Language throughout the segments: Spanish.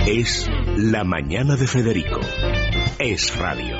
Es La Mañana de Federico. Es radio.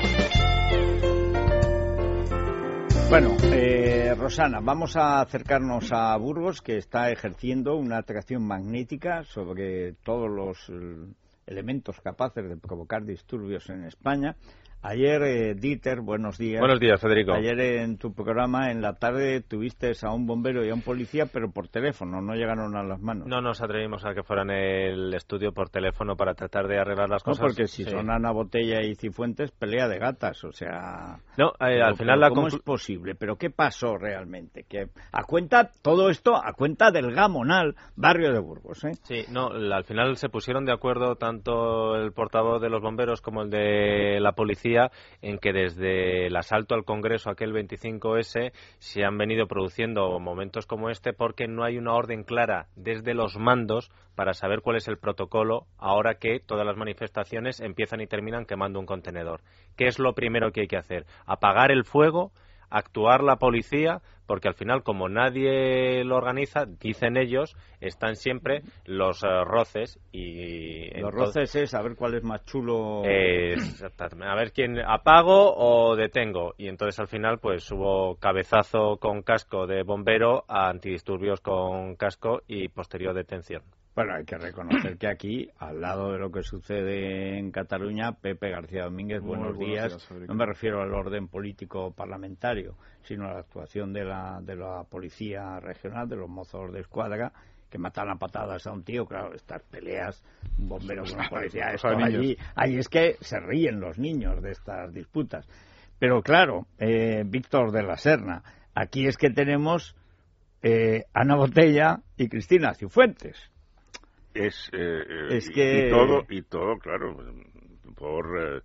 Bueno, Rosana, vamos a acercarnos a Burgos, que está ejerciendo una atracción magnética sobre todos los elementos capaces de provocar disturbios en España. Ayer, Dieter, buenos días. Buenos días, Federico. Ayer en tu programa, en la tarde, tuviste a un bombero y a un policía, pero por teléfono, no llegaron a las manos. No nos atrevimos a que fueran el estudio por teléfono para tratar de arreglar las cosas. No, porque si son Ana Botella y Cifuentes, pelea de gatas, o sea... No, al final ¿cómo es posible? ¿Pero qué pasó realmente? Que a cuenta, todo esto a cuenta del Gamonal, barrio de Burgos, ¿eh? Sí, no, al final se pusieron de acuerdo tanto el portavoz de los bomberos como el de la policía en que desde el asalto al Congreso, aquel 25S, se han venido produciendo momentos como este porque no hay una orden clara desde los mandos para saber cuál es el protocolo ahora que todas las manifestaciones empiezan y terminan quemando un contenedor. ¿Qué es lo primero que hay que hacer? Apagar el fuego, actuar la policía, porque al final, como nadie lo organiza, dicen ellos, están siempre los roces y... Los roces es a ver cuál es más chulo... a ver quién apago o detengo. Y entonces al final pues hubo cabezazo con casco de bombero a antidisturbios con casco y posterior detención. Bueno, hay que reconocer que aquí, al lado de lo que sucede en Cataluña, Pepe García Domínguez, buenos días. No me refiero al orden político parlamentario, sino a la actuación de la policía regional, de los mozos de escuadra, que matan a patadas a un tío. Claro, estas peleas, un bombero con la policía, esto allí es que se ríen los niños de estas disputas. Pero claro, Víctor de la Serna, aquí es que tenemos Ana Botella y Cristina Cifuentes. Es que... y todo, claro, por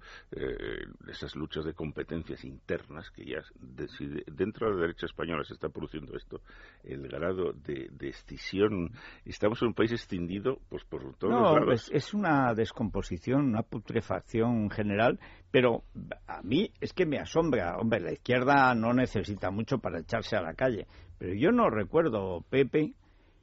esas luchas de competencias internas que ya, si dentro de la derecha española se está produciendo esto, el grado de escisión, estamos en un país escindido pues por todos los lados. Es una descomposición, una putrefacción general, pero a mí es que me asombra. Hombre, la izquierda no necesita mucho para echarse a la calle, pero yo no recuerdo, Pepe,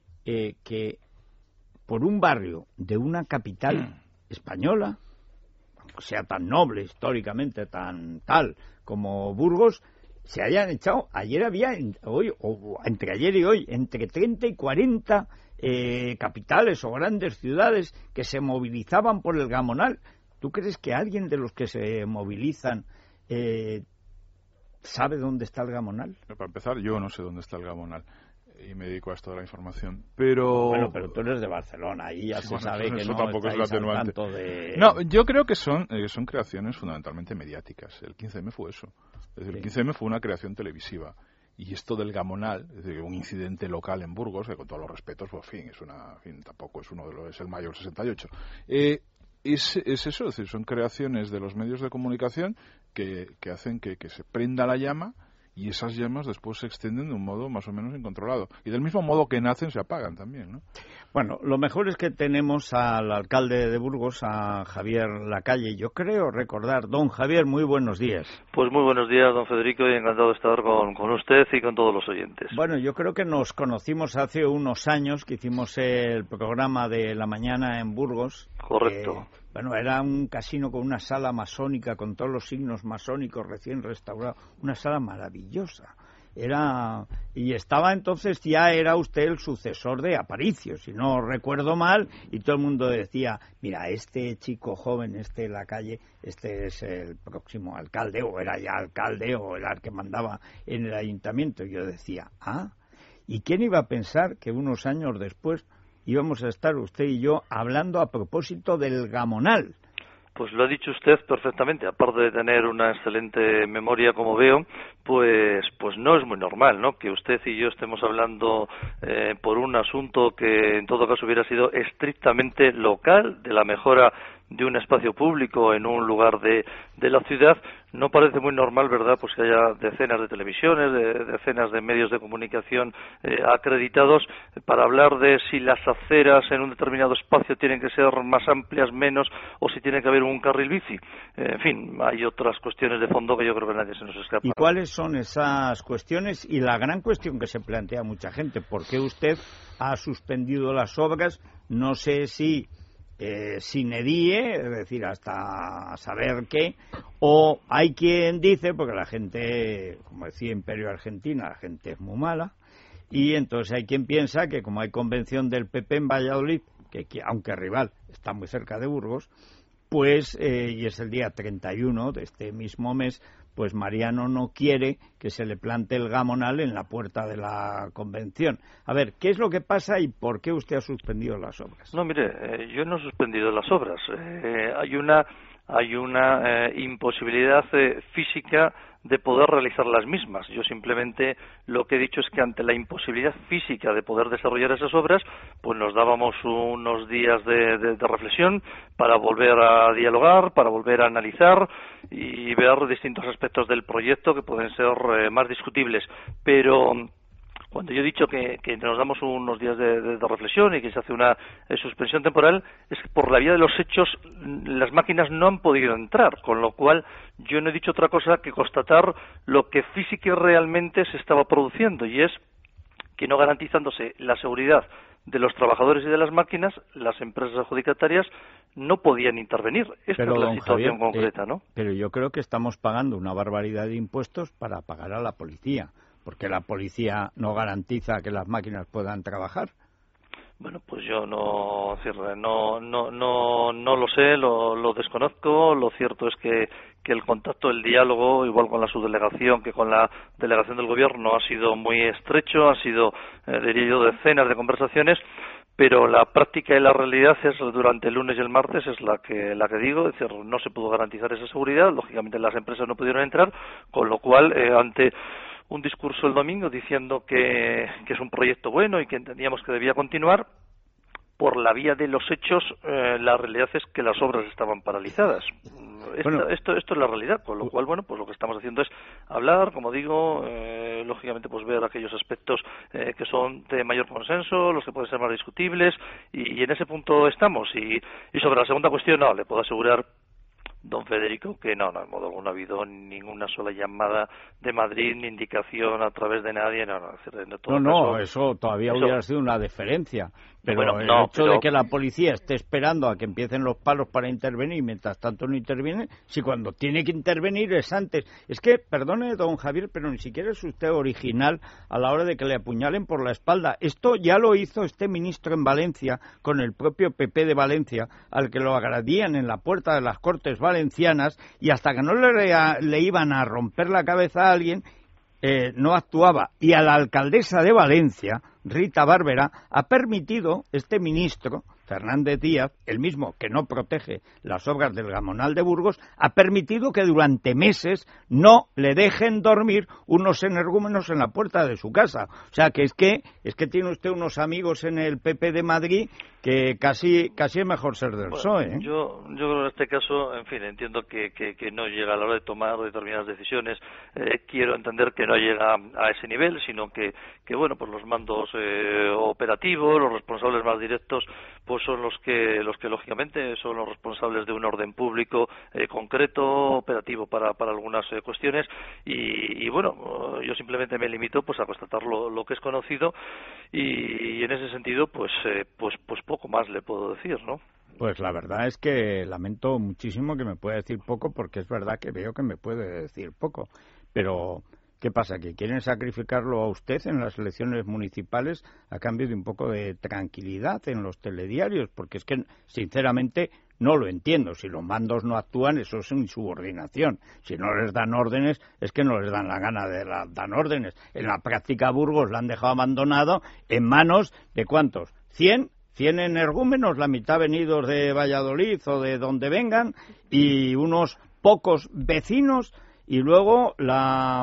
que por un barrio de una capital española, aunque sea tan noble históricamente, tan tal como Burgos, se hayan echado, entre ayer y hoy, entre 30 y 40 capitales o grandes ciudades que se movilizaban por el Gamonal. ¿Tú crees que alguien de los que se movilizan sabe dónde está el Gamonal? Para empezar, yo no sé dónde está el Gamonal y me dedico a esto de la información, pero... Bueno, pero tú eres de Barcelona, ahí ya se sabe que eso no tampoco es estáis al tanto de... No, yo creo que son creaciones fundamentalmente mediáticas. El 15M fue eso. Es decir, el 15M fue una creación televisiva. Y esto del Gamonal, es decir, un incidente local en Burgos, que con todos los respetos, pues, tampoco es el mayor 68. Es eso, es decir, son creaciones de los medios de comunicación que hacen que se prenda la llama, y esas llamas después se extienden de un modo más o menos incontrolado. Y del mismo modo que nacen, se apagan también, ¿no? Bueno, lo mejor es que tenemos al alcalde de Burgos, a Javier Lacalle. Yo creo recordar, don Javier, muy buenos días. Pues muy buenos días, don Federico, y encantado de estar con usted y con todos los oyentes. Bueno, yo creo que nos conocimos hace unos años, que hicimos el programa de la mañana en Burgos. Correcto. Bueno, era un casino con una sala masónica, con todos los signos masónicos recién restaurados, una sala maravillosa. Y estaba entonces, ya era usted el sucesor de Aparicio, si no recuerdo mal, y todo el mundo decía, mira, este chico joven, Lacalle, este es el próximo alcalde, o era ya alcalde, o era el que mandaba en el ayuntamiento. Y yo decía, ¿y quién iba a pensar que unos años después íbamos a estar usted y yo hablando a propósito del Gamonal? Pues lo ha dicho usted perfectamente. Aparte de tener una excelente memoria, como veo, pues no es muy normal, ¿no?, que usted y yo estemos hablando por un asunto que en todo caso hubiera sido estrictamente local, de la mejora de un espacio público en un lugar de la ciudad. No parece muy normal, ¿verdad?, pues que haya decenas de televisiones, decenas de medios de comunicación acreditados para hablar de si las aceras en un determinado espacio tienen que ser más amplias, menos, o si tiene que haber un carril bici. En fin, hay otras cuestiones de fondo que yo creo que nadie se nos escapa. ¿Y cuáles son esas cuestiones? Y la gran cuestión que se plantea mucha gente, ¿por qué usted ha suspendido las obras? No sé si sine die, es decir, hasta saber qué, o hay quien dice, porque la gente, como decía Imperio Argentina, la gente es muy mala, y entonces hay quien piensa que como hay convención del PP en Valladolid, que aunque rival está muy cerca de Burgos, pues, y es el día 31 de este mismo mes, pues Mariano no quiere que se le plante el gamonal en la puerta de la convención. A ver, ¿qué es lo que pasa y por qué usted ha suspendido las obras? No, mire, yo no he suspendido las obras. Hay una imposibilidad física de poder realizar las mismas. Yo simplemente lo que he dicho es que ante la imposibilidad física de poder desarrollar esas obras, pues nos dábamos unos días de reflexión para volver a dialogar, para volver a analizar y ver distintos aspectos del proyecto que pueden ser más discutibles. Pero cuando yo he dicho que nos damos unos días de reflexión y que se hace una suspensión temporal, es que por la vía de los hechos las máquinas no han podido entrar, con lo cual yo no he dicho otra cosa que constatar lo que física y realmente se estaba produciendo, y es que no garantizándose la seguridad de los trabajadores y de las máquinas, las empresas adjudicatarias no podían intervenir. Esta es la situación concreta, ¿no? Pero yo creo que estamos pagando una barbaridad de impuestos para pagar a la policía, porque la policía no garantiza que las máquinas puedan trabajar. Bueno, pues yo no lo sé, lo desconozco. Lo cierto es que el contacto, el diálogo, igual con la subdelegación que con la delegación del gobierno, ha sido muy estrecho, ha sido, diría yo, decenas de conversaciones, pero la práctica y la realidad es durante el lunes y el martes es la que digo, es decir, no se pudo garantizar esa seguridad, lógicamente las empresas no pudieron entrar, con lo cual ante un discurso el domingo diciendo que es un proyecto bueno y que entendíamos que debía continuar, por la vía de los hechos, la realidad es que las obras estaban paralizadas. Esto es la realidad, con lo cual, bueno, pues lo que estamos haciendo es hablar, como digo, lógicamente pues ver aquellos aspectos que son de mayor consenso, los que pueden ser más discutibles, y en ese punto estamos. Y sobre la segunda cuestión, no, le puedo asegurar, don Federico, que no, de modo alguno ha habido ninguna sola llamada de Madrid, ni indicación a través de nadie, eso todavía hubiera sido una deferencia, pero el hecho de que la policía esté esperando a que empiecen los palos para intervenir y mientras tanto no interviene, si cuando tiene que intervenir es antes. Es que, perdone, don Javier, pero ni siquiera es usted original a la hora de que le apuñalen por la espalda. Esto ya lo hizo este ministro en Valencia con el propio PP de Valencia, al que lo agredían en la puerta de las Cortes valencianas, y hasta que no le iban a romper la cabeza a alguien, no actuaba. Y a la alcaldesa de Valencia, Rita Bárbara, ha permitido este ministro, Fernández Díaz, el mismo que no protege las obras del Gamonal de Burgos, ha permitido que durante meses no le dejen dormir unos energúmenos en la puerta de su casa. O sea, que es que tiene usted unos amigos en el PP de Madrid que casi es mejor ser del PSOE, ¿eh? Yo creo que en este caso, en fin, entiendo que no llega a la hora de tomar determinadas decisiones. Quiero entender que no llega a ese nivel, sino que bueno, pues los mandos operativos, los responsables más directos, pues son los que lógicamente son los responsables de un orden público concreto, operativo para algunas cuestiones, y bueno, yo simplemente me limito pues a constatar lo que es conocido, y en ese sentido pues poco más le puedo decir, ¿no? Pues la verdad es que lamento muchísimo que me pueda decir poco, porque es verdad que veo que me puede decir poco, pero ¿qué pasa? ¿Que quieren sacrificarlo a usted en las elecciones municipales a cambio de un poco de tranquilidad en los telediarios? Porque es que, sinceramente, no lo entiendo. Si los mandos no actúan, eso es insubordinación. Si no les dan órdenes, es que no les dan la gana de dar órdenes. En la práctica, Burgos la han dejado abandonado en manos de ¿cuántos? ¿100 energúmenos? La mitad venidos de Valladolid o de donde vengan, y unos pocos vecinos, y luego la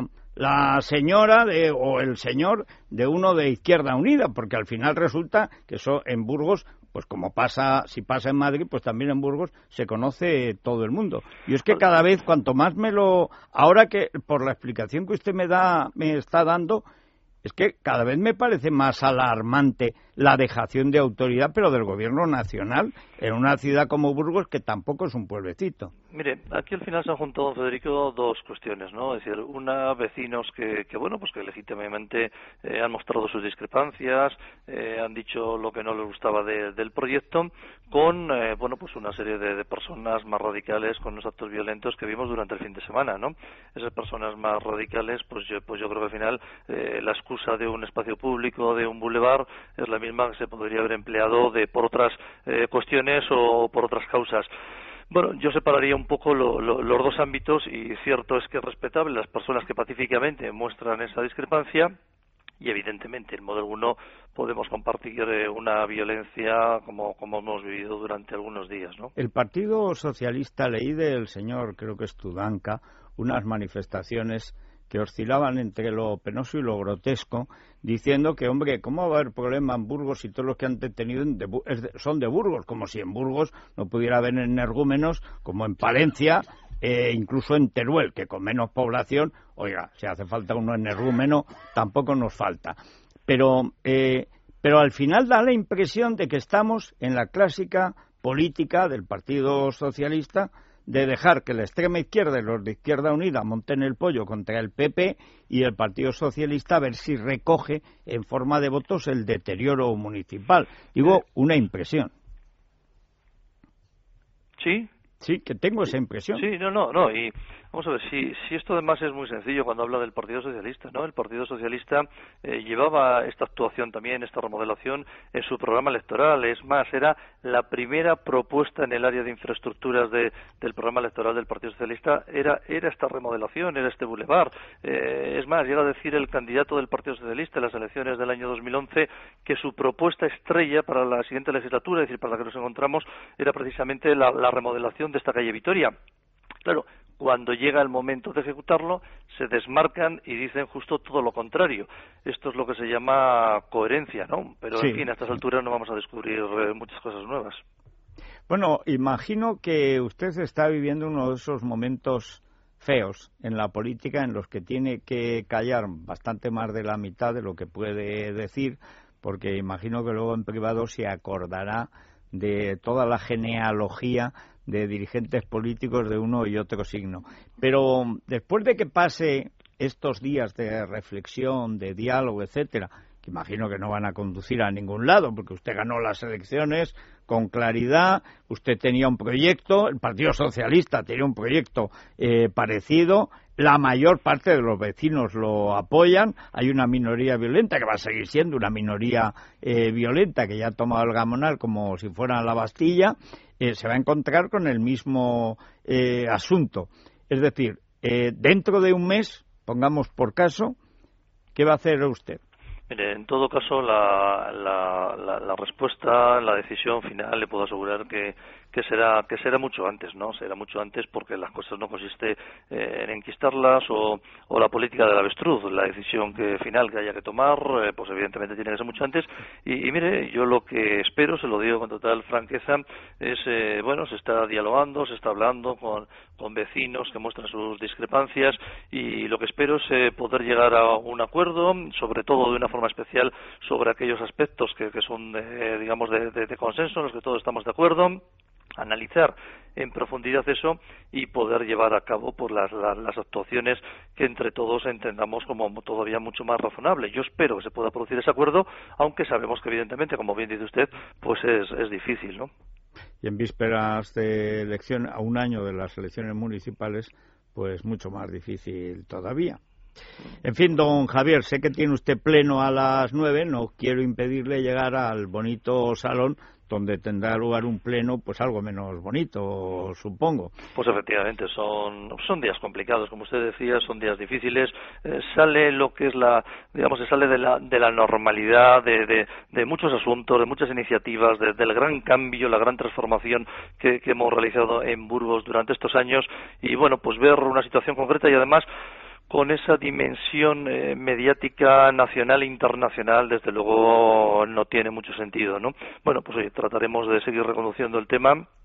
señora o el señor de uno de Izquierda Unida, porque al final resulta que eso en Burgos, pues como si pasa en Madrid, pues también en Burgos se conoce todo el mundo. Y es que cada vez, cuanto más ahora que por la explicación que usted me está dando, es que cada vez me parece más alarmante la dejación de autoridad, pero del gobierno nacional, en una ciudad como Burgos, que tampoco es un pueblecito. Mire, aquí al final se han juntado, Federico, dos cuestiones, ¿no? Es decir, una, vecinos que bueno, pues que legítimamente han mostrado sus discrepancias, han dicho lo que no les gustaba del proyecto, con, bueno, pues una serie de personas más radicales con los actos violentos que vimos durante el fin de semana, ¿no? Esas personas más radicales, pues yo creo que al final la excusa de un espacio público, de un bulevar, es la misma que se podría haber empleado por otras cuestiones o por otras causas. Bueno, yo separaría un poco los dos ámbitos, y cierto es que es respetable las personas que pacíficamente muestran esa discrepancia, y evidentemente en modo alguno podemos compartir una violencia como hemos vivido durante algunos días, ¿no? El Partido Socialista, leí del señor, creo que es Tudanca, unas manifestaciones que oscilaban entre lo penoso y lo grotesco, diciendo que, hombre, ¿cómo va a haber problema en Burgos si todos los que han detenido son de Burgos? Como si en Burgos no pudiera haber energúmenos, como en Palencia, incluso en Teruel, que con menos población, oiga, si hace falta uno energúmeno, tampoco nos falta. Pero al final da la impresión de que estamos en la clásica política del Partido Socialista, de dejar que la extrema izquierda y los de Izquierda Unida monten el pollo contra el PP y el Partido Socialista a ver si recoge en forma de votos el deterioro municipal. Digo, una impresión. ¿Sí? Sí, que tengo esa impresión. Sí, no, y vamos a ver, si esto además es muy sencillo cuando habla del Partido Socialista, ¿no? El Partido Socialista llevaba esta actuación también, esta remodelación, en su programa electoral. Es más, era la primera propuesta en el área de infraestructuras del programa electoral del Partido Socialista, era esta remodelación, era este bulevar. Es más, llega a decir el candidato del Partido Socialista en las elecciones del año 2011 que su propuesta estrella para la siguiente legislatura, es decir, para la que nos encontramos, era precisamente la remodelación de esta calle Vitoria. Claro, cuando llega el momento de ejecutarlo, se desmarcan y dicen justo todo lo contrario. Esto es lo que se llama coherencia, ¿no? Pero, sí, en fin, a estas alturas no vamos a descubrir muchas cosas nuevas. Bueno, imagino que usted está viviendo uno de esos momentos feos en la política en los que tiene que callar bastante más de la mitad de lo que puede decir, porque imagino que luego en privado se acordará de toda la genealogía de dirigentes políticos de uno y otro signo. Pero después de que pase estos días de reflexión, de diálogo, etcétera, que imagino que no van a conducir a ningún lado, porque usted ganó las elecciones con claridad, usted tenía un proyecto, el Partido Socialista tenía un proyecto parecido, la mayor parte de los vecinos lo apoyan, hay una minoría violenta que va a seguir siendo una minoría violenta que ya ha tomado el gamonal como si fuera la Bastilla, se va a encontrar con el mismo asunto. Es decir, dentro de un mes, pongamos por caso, ¿qué va a hacer usted? Mire, en todo caso, la respuesta, la decisión final, le puedo asegurar que será mucho antes, ¿no? Será mucho antes, porque las cosas no consiste en enquistarlas o la política del avestruz. La decisión final que haya que tomar, pues evidentemente tiene que ser mucho antes. Y mire, yo lo que espero, se lo digo con total franqueza, es, bueno, se está dialogando, se está hablando con vecinos que muestran sus discrepancias, y lo que espero es poder llegar a un acuerdo, sobre todo de una forma especial sobre aquellos aspectos que son, digamos, de consenso, en los que todos estamos de acuerdo, analizar en profundidad eso y poder llevar a cabo pues las actuaciones que entre todos entendamos como todavía mucho más razonable. Yo espero que se pueda producir ese acuerdo, aunque sabemos que evidentemente, como bien dice usted, pues es difícil, ¿no? Y en vísperas de elección, a un año de las elecciones municipales, pues mucho más difícil todavía. En fin, don Javier, sé que tiene usted pleno a las 9, no quiero impedirle llegar al bonito salón donde tendrá lugar un pleno pues algo menos bonito, supongo. Pues efectivamente, son días complicados, como usted decía, son días difíciles, sale lo que es se sale de la normalidad de muchos asuntos, de muchas iniciativas, del gran cambio, la gran transformación que hemos realizado en Burgos durante estos años, y bueno, pues ver una situación concreta y además con esa dimensión mediática nacional e internacional, desde luego no tiene mucho sentido, ¿no? Bueno, pues oye, trataremos de seguir reconduciendo el tema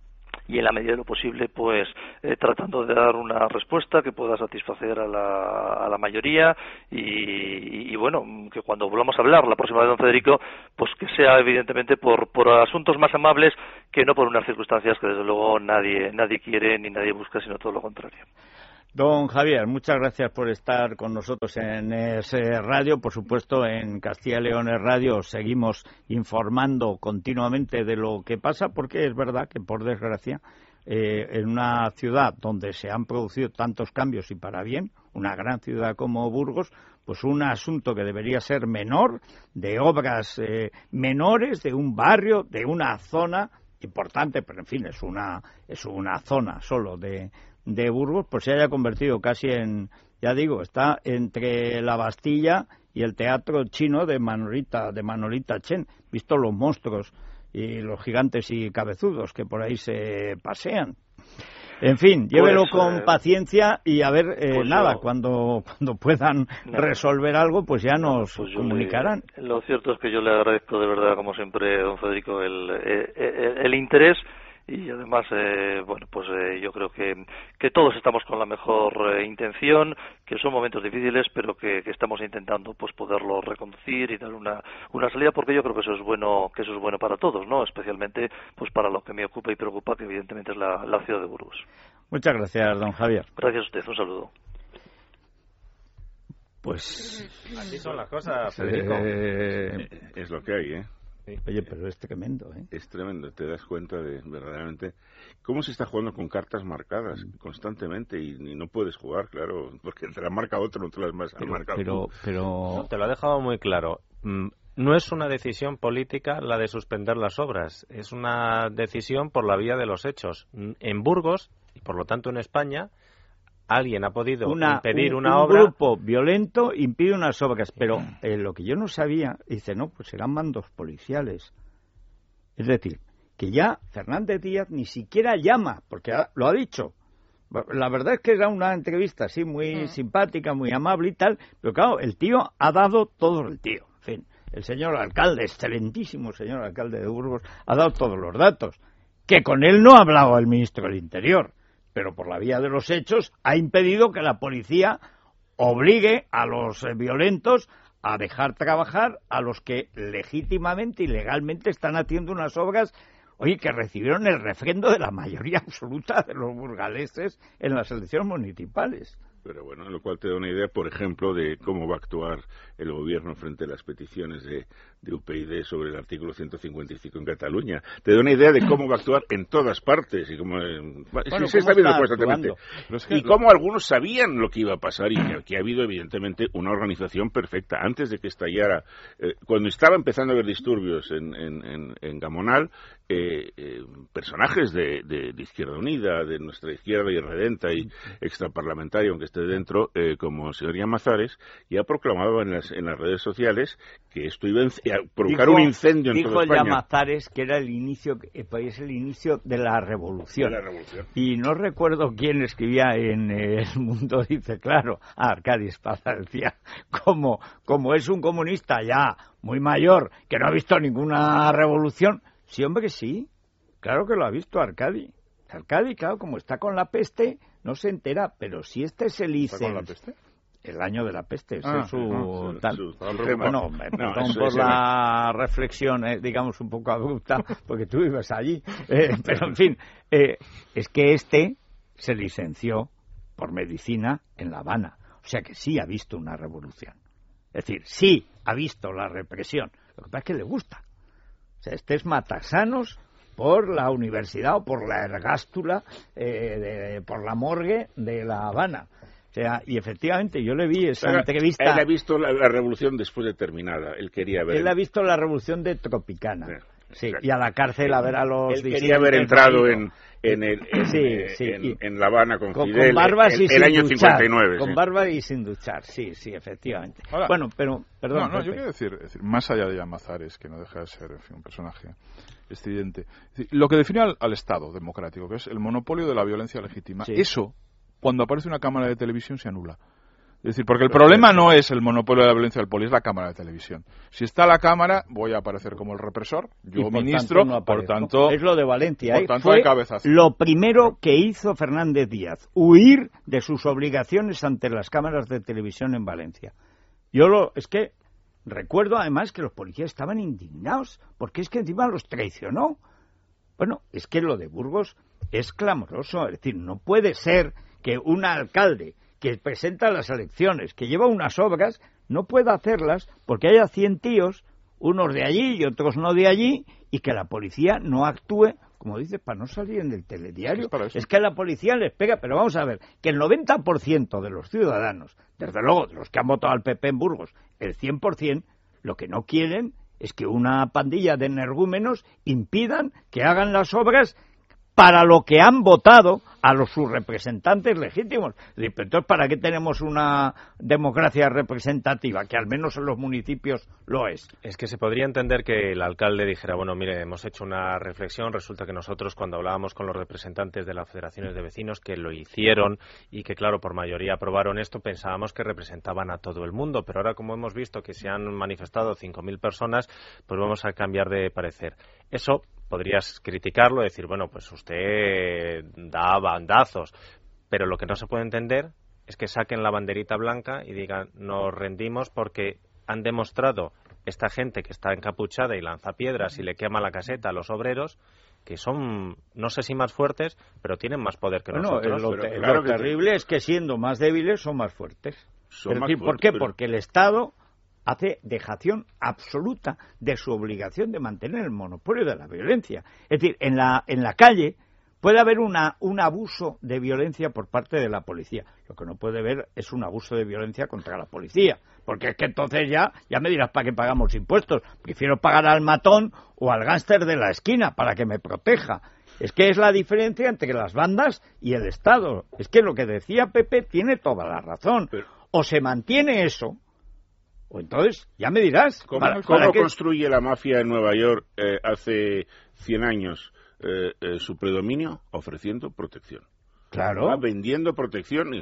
y en la medida de lo posible pues tratando de dar una respuesta que pueda satisfacer a la mayoría y bueno, que cuando volvamos a hablar la próxima vez, don Federico, pues que sea evidentemente por asuntos más amables que no por unas circunstancias que desde luego nadie quiere ni nadie busca, sino todo lo contrario. Don Javier, muchas gracias por estar con nosotros en ese radio. Por supuesto, en Castilla y León Radio seguimos informando continuamente de lo que pasa, porque es verdad que, por desgracia, en una ciudad donde se han producido tantos cambios y para bien, una gran ciudad como Burgos, pues un asunto que debería ser menor, de obras menores, de un barrio, de una zona importante, pero en fin, es una zona solo de Burgos, pues se haya convertido casi en, ya digo, está entre la Bastilla y el teatro chino de Manolita Chen, visto los monstruos y los gigantes y cabezudos que por ahí se pasean. En fin, llévelo con paciencia y a ver, cuando puedan resolver algo, pues ya nos comunicarán. Lo cierto es que yo le agradezco de verdad, como siempre, don Federico, el interés. Y además, yo creo que todos estamos con la mejor intención, que son momentos difíciles, pero que estamos intentando pues poderlo reconducir y dar una salida, porque yo creo que eso es bueno para todos, ¿no? Especialmente pues para lo que me ocupa y preocupa, que evidentemente es la ciudad de Burgos. Muchas gracias, don Javier. Gracias a usted, un saludo. Pues así son las cosas, Federico. Es lo que hay, ¿eh? Oye, pero es tremendo, ¿eh? Es tremendo, te das cuenta de verdaderamente cómo se está jugando con cartas marcadas constantemente y no puedes jugar, claro, porque te la marca otro, no te las has marcado. Pero te lo ha dejado muy claro. No es una decisión política la de suspender las obras, es una decisión por la vía de los hechos. En Burgos, y por lo tanto en España, alguien ha podido impedir una obra. Un grupo violento impide unas obras, pero lo que yo no sabía, dice, no, pues serán mandos policiales. Es decir, que ya Fernández Díaz ni siquiera llama, porque lo ha dicho. La verdad es que era una entrevista así muy simpática, muy amable y tal, pero claro, el tío ha dado todo el tío. En fin, el señor alcalde, excelentísimo señor alcalde de Burgos, ha dado todos los datos. Que con él no ha hablado el ministro del Interior, pero por la vía de los hechos ha impedido que la policía obligue a los violentos a dejar trabajar a los que legítimamente y legalmente están haciendo unas obras, oye, que recibieron el refrendo de la mayoría absoluta de los burgaleses en las elecciones municipales. Pero bueno, lo cual te da una idea, por ejemplo, de cómo va a actuar el gobierno frente a las peticiones de UPyD sobre el artículo 155 en Cataluña. Te da una idea de cómo va a actuar en todas partes y cómo se está viendo constantemente. Y cómo algunos sabían lo que iba a pasar y que aquí ha habido evidentemente una organización perfecta. Antes de que estallara, cuando estaba empezando a haber disturbios en Gamonal, personajes de Izquierda Unida, de nuestra izquierda irredenta y extraparlamentaria, aunque esté dentro, como el señor Llamazares, ya proclamaba en las redes sociales que esto iba a provocar un incendio en toda España. Dijo Llamazares que era el inicio de la revolución. Y no recuerdo quién escribía en El Mundo, dice, claro, Arcadi Espada decía, como es un comunista ya muy mayor, que no ha visto ninguna revolución. Sí, hombre, sí, claro que lo ha visto Arcadi. Arcadi, claro, como está con la peste, no se entera, pero si este es el ICE... ¿Está con la peste? El año de la peste, ese es su tal. Bueno, perdón por la reflexión, digamos, un poco abrupta, porque tú vives allí. Pero, en fin, es que este se licenció por medicina en La Habana. O sea que sí ha visto una revolución. Es decir, sí ha visto la represión. Lo que pasa es que le gusta. O sea, este es matasanos por la universidad o por la ergástula, por la morgue de La Habana. O sea, y efectivamente yo le vi esa entrevista. Él ha visto la revolución después de terminada. Él quería ver. Él ha visto la revolución de Tropicana. Sí, y a la cárcel a ver a los. Él quería haber entrado en La Habana con Fidel. Con barbas y el año sin duchar, 59. Con barba y sin duchar, sí, efectivamente. Ahora, bueno, pero, perdón. No, yo quiero decir, más allá de Llamazares, que no deja de ser, en fin, un personaje estridente, lo que define al Estado democrático, que es el monopolio de la violencia legítima, eso, cuando aparece una cámara de televisión, se anula. Es decir, porque el problema no es el monopolio de la violencia del poli, es la cámara de televisión. Si está la cámara, voy a aparecer como el represor, yo ministro, por tanto... Es lo de Valencia, por tanto fue hay cabezazo. lo primero que hizo Fernández Díaz, huir de sus obligaciones ante las cámaras de televisión en Valencia. Es que recuerdo además que los policías estaban indignados, porque es que encima los traicionó. Bueno, es que lo de Burgos es clamoroso, es decir, no puede ser que un alcalde que presenta las elecciones, que lleva unas obras, no pueda hacerlas porque haya 100 tíos, unos de allí y otros no de allí, y que la policía no actúe, como dices, para no salir en el telediario. Es que la policía les pega, pero vamos a ver, que el 90% de los ciudadanos, desde luego de los que han votado al PP en Burgos, el 100%, lo que no quieren es que una pandilla de energúmenos impidan que hagan las obras para lo que han votado a sus representantes legítimos. Entonces, ¿para qué tenemos una democracia representativa? Que al menos en los municipios lo es. Es que se podría entender que el alcalde dijera, bueno, mire, hemos hecho una reflexión, resulta que nosotros cuando hablábamos con los representantes de las federaciones de vecinos que lo hicieron y que, claro, por mayoría aprobaron esto, pensábamos que representaban a todo el mundo, pero ahora como hemos visto que se han manifestado 5.000 personas, pues vamos a cambiar de parecer. Eso podrías criticarlo, decir, bueno, pues usted da bandazos, pero lo que no se puede entender es que saquen la banderita blanca y digan, nos rendimos porque han demostrado esta gente que está encapuchada y lanza piedras y le quema la caseta a los obreros, que son, no sé si más fuertes, pero tienen más poder que nosotros. Lo terrible es que siendo más débiles son más fuertes. ¿Por qué? Porque el Estado hace dejación absoluta de su obligación de mantener el monopolio de la violencia. Es decir, en la calle puede haber un abuso de violencia por parte de la policía. Lo que no puede haber es un abuso de violencia contra la policía, porque es que entonces ya me dirás para qué pagamos impuestos. Prefiero pagar al matón o al gánster de la esquina para que me proteja. Es que es la diferencia entre las bandas y el Estado. Es que lo que decía Pepe tiene toda la razón. O se mantiene eso, o entonces, ya me dirás. ¿Cómo construye la mafia en Nueva York hace 100 años su predominio? Ofreciendo protección. Claro. Va vendiendo protección.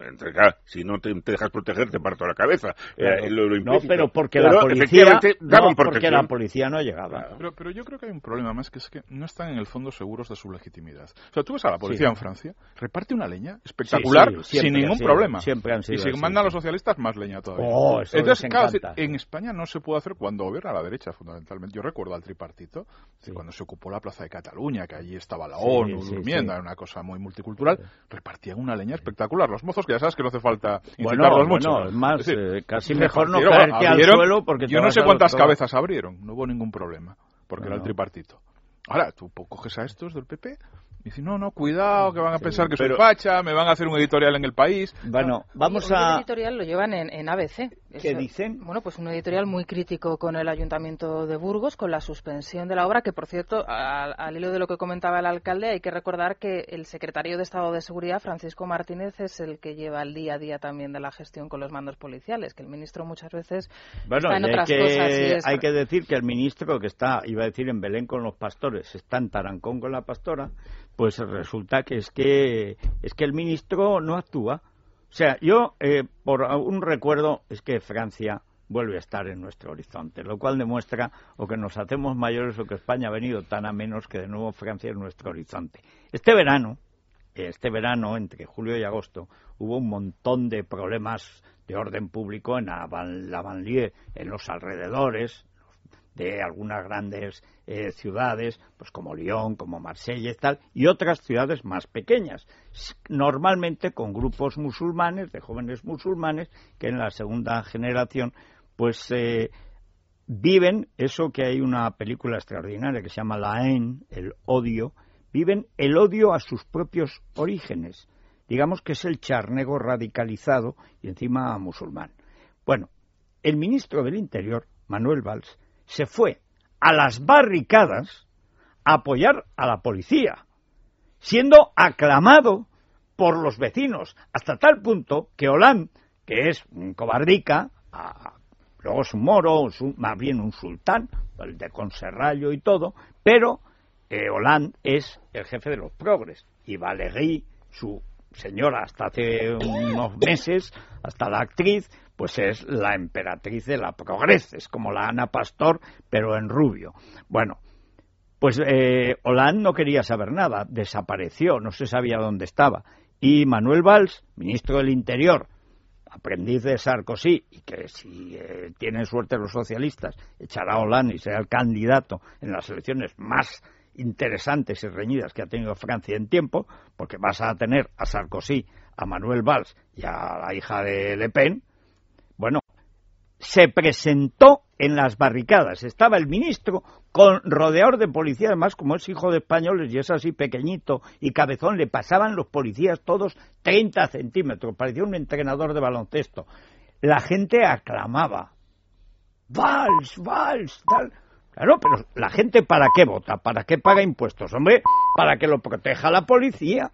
Si no te dejas proteger, te parto la cabeza. Claro. No, pero porque la policía porque la policía no llegaba. Pero yo creo que hay un problema más, que es que no están en el fondo seguros de su legitimidad. O sea, tú ves a la policía en Francia, reparte una leña espectacular sin ningún problema. Siempre han sido y si mandan a los socialistas, más leña todavía. Entonces, claro, en España no se puede hacer cuando gobierna la derecha, fundamentalmente. Yo recuerdo al tripartito, cuando se ocupó la Plaza de Cataluña, que allí estaba la ONU durmiendo, era una cosa muy multicultural. Repartían una leña espectacular. Los mozos, que ya sabes que no hace falta incitarlos mucho. Bueno, es más, casi mejor no caerte al suelo porque... Yo no sé cuántas cabezas abrieron, no hubo ningún problema, porque era el tripartito. Ahora, tú coges a estos del PP y dices, no, cuidado, que van a pensar que soy facha, me van a hacer un editorial en El País. Bueno, vamos a... El editorial lo llevan en ABC. ¿Qué dicen? Bueno, pues un editorial muy crítico con el Ayuntamiento de Burgos, con la suspensión de la obra, que por cierto, al hilo de lo que comentaba el alcalde, hay que recordar que el secretario de Estado de Seguridad, Francisco Martínez, es el que lleva el día a día también de la gestión con los mandos policiales, que el ministro muchas veces está en otras cosas. Hay que decir que el ministro que está, iba a decir en Belén con los pastores, está en Tarancón con la pastora, pues resulta que es que el ministro no actúa. O sea, yo, por un recuerdo, es que Francia vuelve a estar en nuestro horizonte, lo cual demuestra o que nos hacemos mayores o que España ha venido tan a menos que de nuevo Francia es nuestro horizonte. Este verano, entre julio y agosto, hubo un montón de problemas de orden público en la banlieue, en los alrededores de algunas grandes ciudades, pues como Lyon, como Marsella y tal, y otras ciudades más pequeñas, normalmente con grupos musulmanes, de jóvenes musulmanes, que en la segunda generación, pues viven eso que hay una película extraordinaria que se llama La Haine, el odio, viven el odio a sus propios orígenes. Digamos que es el charnego radicalizado y encima musulmán. Bueno, el ministro del Interior, Manuel Valls, se fue a las barricadas a apoyar a la policía, siendo aclamado por los vecinos, hasta tal punto que Hollande, que es un cobardica, luego es un moro, más bien un sultán, el de Conserrallo y todo, pero Hollande es el jefe de los progres, y Valéry, su señora hasta hace unos meses, hasta la actriz, pues es la emperatriz de la progres, es como la Ana Pastor, pero en rubio. Bueno, pues Hollande no quería saber nada, desapareció, no se sabía dónde estaba. Y Manuel Valls, ministro del Interior, aprendiz de Sarkozy, y que si tienen suerte los socialistas, echará a Hollande y será el candidato en las elecciones más interesantes y reñidas que ha tenido Francia en tiempo, porque vas a tener a Sarkozy, a Manuel Valls y a la hija de Le Pen. Bueno, se presentó en las barricadas, estaba el ministro con rodeador de policía, además como es hijo de españoles y es así pequeñito y cabezón, le pasaban los policías todos 30 centímetros, parecía un entrenador de baloncesto. La gente aclamaba, Valls, Valls, tal. Claro, pero la gente ¿para qué vota? ¿Para qué paga impuestos? Hombre, para que lo proteja la policía.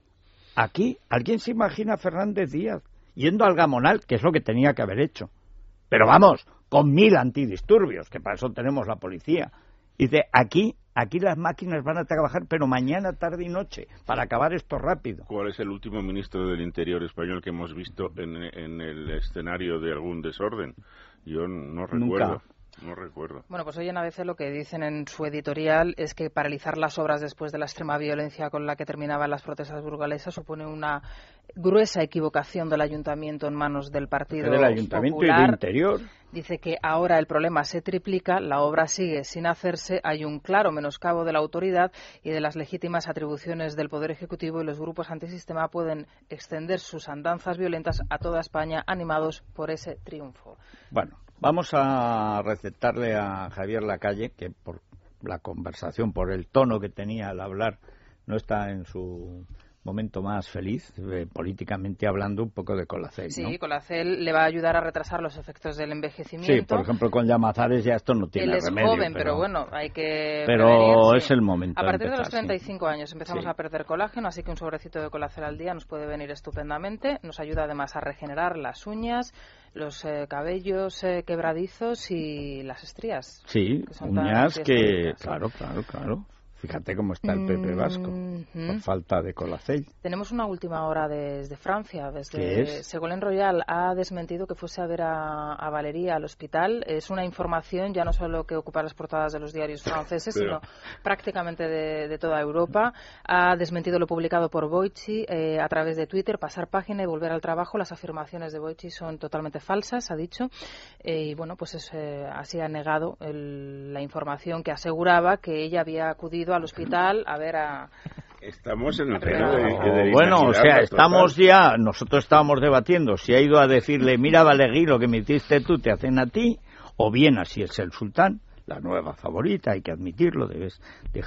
Aquí, ¿alguien se imagina a Fernández Díaz yendo al Gamonal, que es lo que tenía que haber hecho? Pero vamos, con 1000 antidisturbios, que para eso tenemos la policía. Dice, aquí las máquinas van a trabajar, pero mañana, tarde y noche, para acabar esto rápido. ¿Cuál es el último ministro del Interior español que hemos visto en el escenario de algún desorden? Yo no recuerdo. Nunca. No recuerdo. Bueno, pues hoy en ABC lo que dicen en su editorial es que paralizar las obras después de la extrema violencia con la que terminaban las protestas burgalesas supone una gruesa equivocación del ayuntamiento en manos del Partido Del Ayuntamiento Popular. y del Interior. Dice que ahora el problema se triplica, la obra sigue sin hacerse, hay un claro menoscabo de la autoridad y de las legítimas atribuciones del Poder Ejecutivo, y los grupos antisistema pueden extender sus andanzas violentas a toda España, animados por ese triunfo. Bueno, vamos a recetarle a Javier Lacalle, que por la conversación, por el tono que tenía al hablar, no está en su momento más feliz, políticamente hablando, un poco de Colacel, ¿no? Sí, Colacel le va a ayudar a retrasar los efectos del envejecimiento. Sí, por ejemplo, con Llamazares ya esto no tiene remedio. Él es joven, pero bueno, hay que Pero prevenir, es el momento. A partir de los empezar, 35 años empezamos Sí. a perder colágeno, así que un sobrecito de Colacel al día nos puede venir estupendamente. Nos ayuda además a regenerar las uñas, los cabellos quebradizos y las estrías. Sí, que uñas que... claro. Claro. Fíjate cómo está el Pepe Vasco, por falta de Colacel. Tenemos una última hora desde Francia. ¿Qué es? Ségolène Royal ha desmentido que fuese a ver a Valérie al hospital. Es una información ya no solo que ocupa las portadas de los diarios franceses, sino prácticamente de toda Europa. Ha desmentido lo publicado por Boichi a través de Twitter, pasar página y volver al trabajo. Las afirmaciones de Boichi son totalmente falsas, ha dicho. Y bueno, pues así ha negado la información que aseguraba que ella había acudido al hospital a ver a... Estamos en el Pero- pleno de Bueno, o sea, inacidad estamos total. ya, nosotros estábamos debatiendo si ha ido a decirle, mira Valérie, lo que me hiciste tú te hacen a ti, o bien así es el sultán, la nueva favorita, hay que admitirlo, debes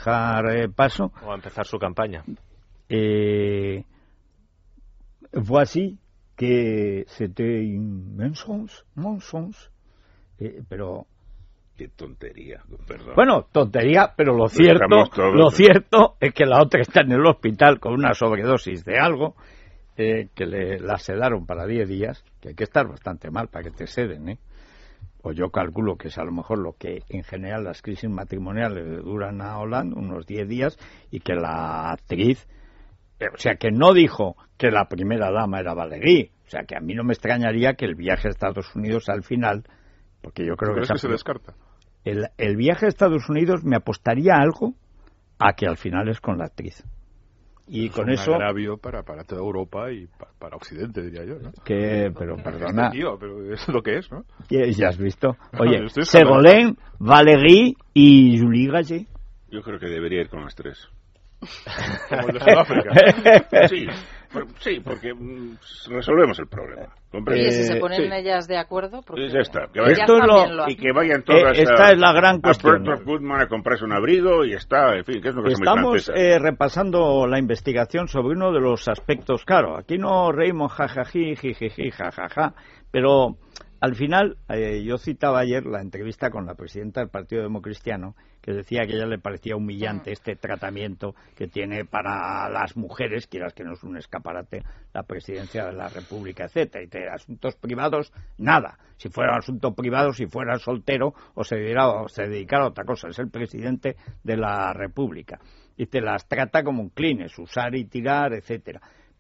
dejar paso. O a empezar su campaña. Voici que c'était un mensonge, pero... Qué tontería, perdón. Bueno, tontería, pero lo Estamos todos, lo ¿no? cierto es que la otra está en el hospital con una sobredosis de algo, que la sedaron para 10 días, que hay que estar bastante mal para que te seden, ¿eh? O yo calculo que es a lo mejor lo que en general las crisis matrimoniales le duran a Hollande, unos 10 días, y que la actriz, o sea, que no dijo que la primera dama era Valérie, o sea, que a mí no me extrañaría que el viaje a Estados Unidos al final, porque yo creo ¿Tú que crees que se descarta? el viaje a Estados Unidos me apostaría algo a que al final es con la actriz. Y Es con un eso... agravio para toda Europa y para Occidente, diría yo, ¿no? Pero perdona, Tío, pero es lo que es, ¿no? ya has visto. Oye, Estoy Ségolène, Valérie y Julie Gallet. Yo creo que debería ir con las tres. Como el de Sudáfrica. Sí, porque resolvemos el problema. ¿Comprende? Oye, si se ponen sí. ellas de acuerdo, porque Ya está, que ellas vayan- Esto es lo- también lo y hacen. que vayan todas esta es la gran a cuestión. Puerto Goodman a comprarse un abrigo y está, en fin, que es lo que son muy Estamos francesas. repasando la investigación sobre uno de los aspectos, claro, aquí no reímos jajají, jijiji, jajaja, pero al final, yo citaba ayer la entrevista con la presidenta del Partido Democristiano, que decía que a ella le parecía humillante este tratamiento que tiene para las mujeres, quieras que no es un escaparate, la presidencia de la República, etcétera, y de asuntos privados, nada. Si fuera un asunto privado, si fuera soltero o se dedicara a otra cosa, es el presidente de la República. Y te las trata como un clines, usar y tirar, etcétera.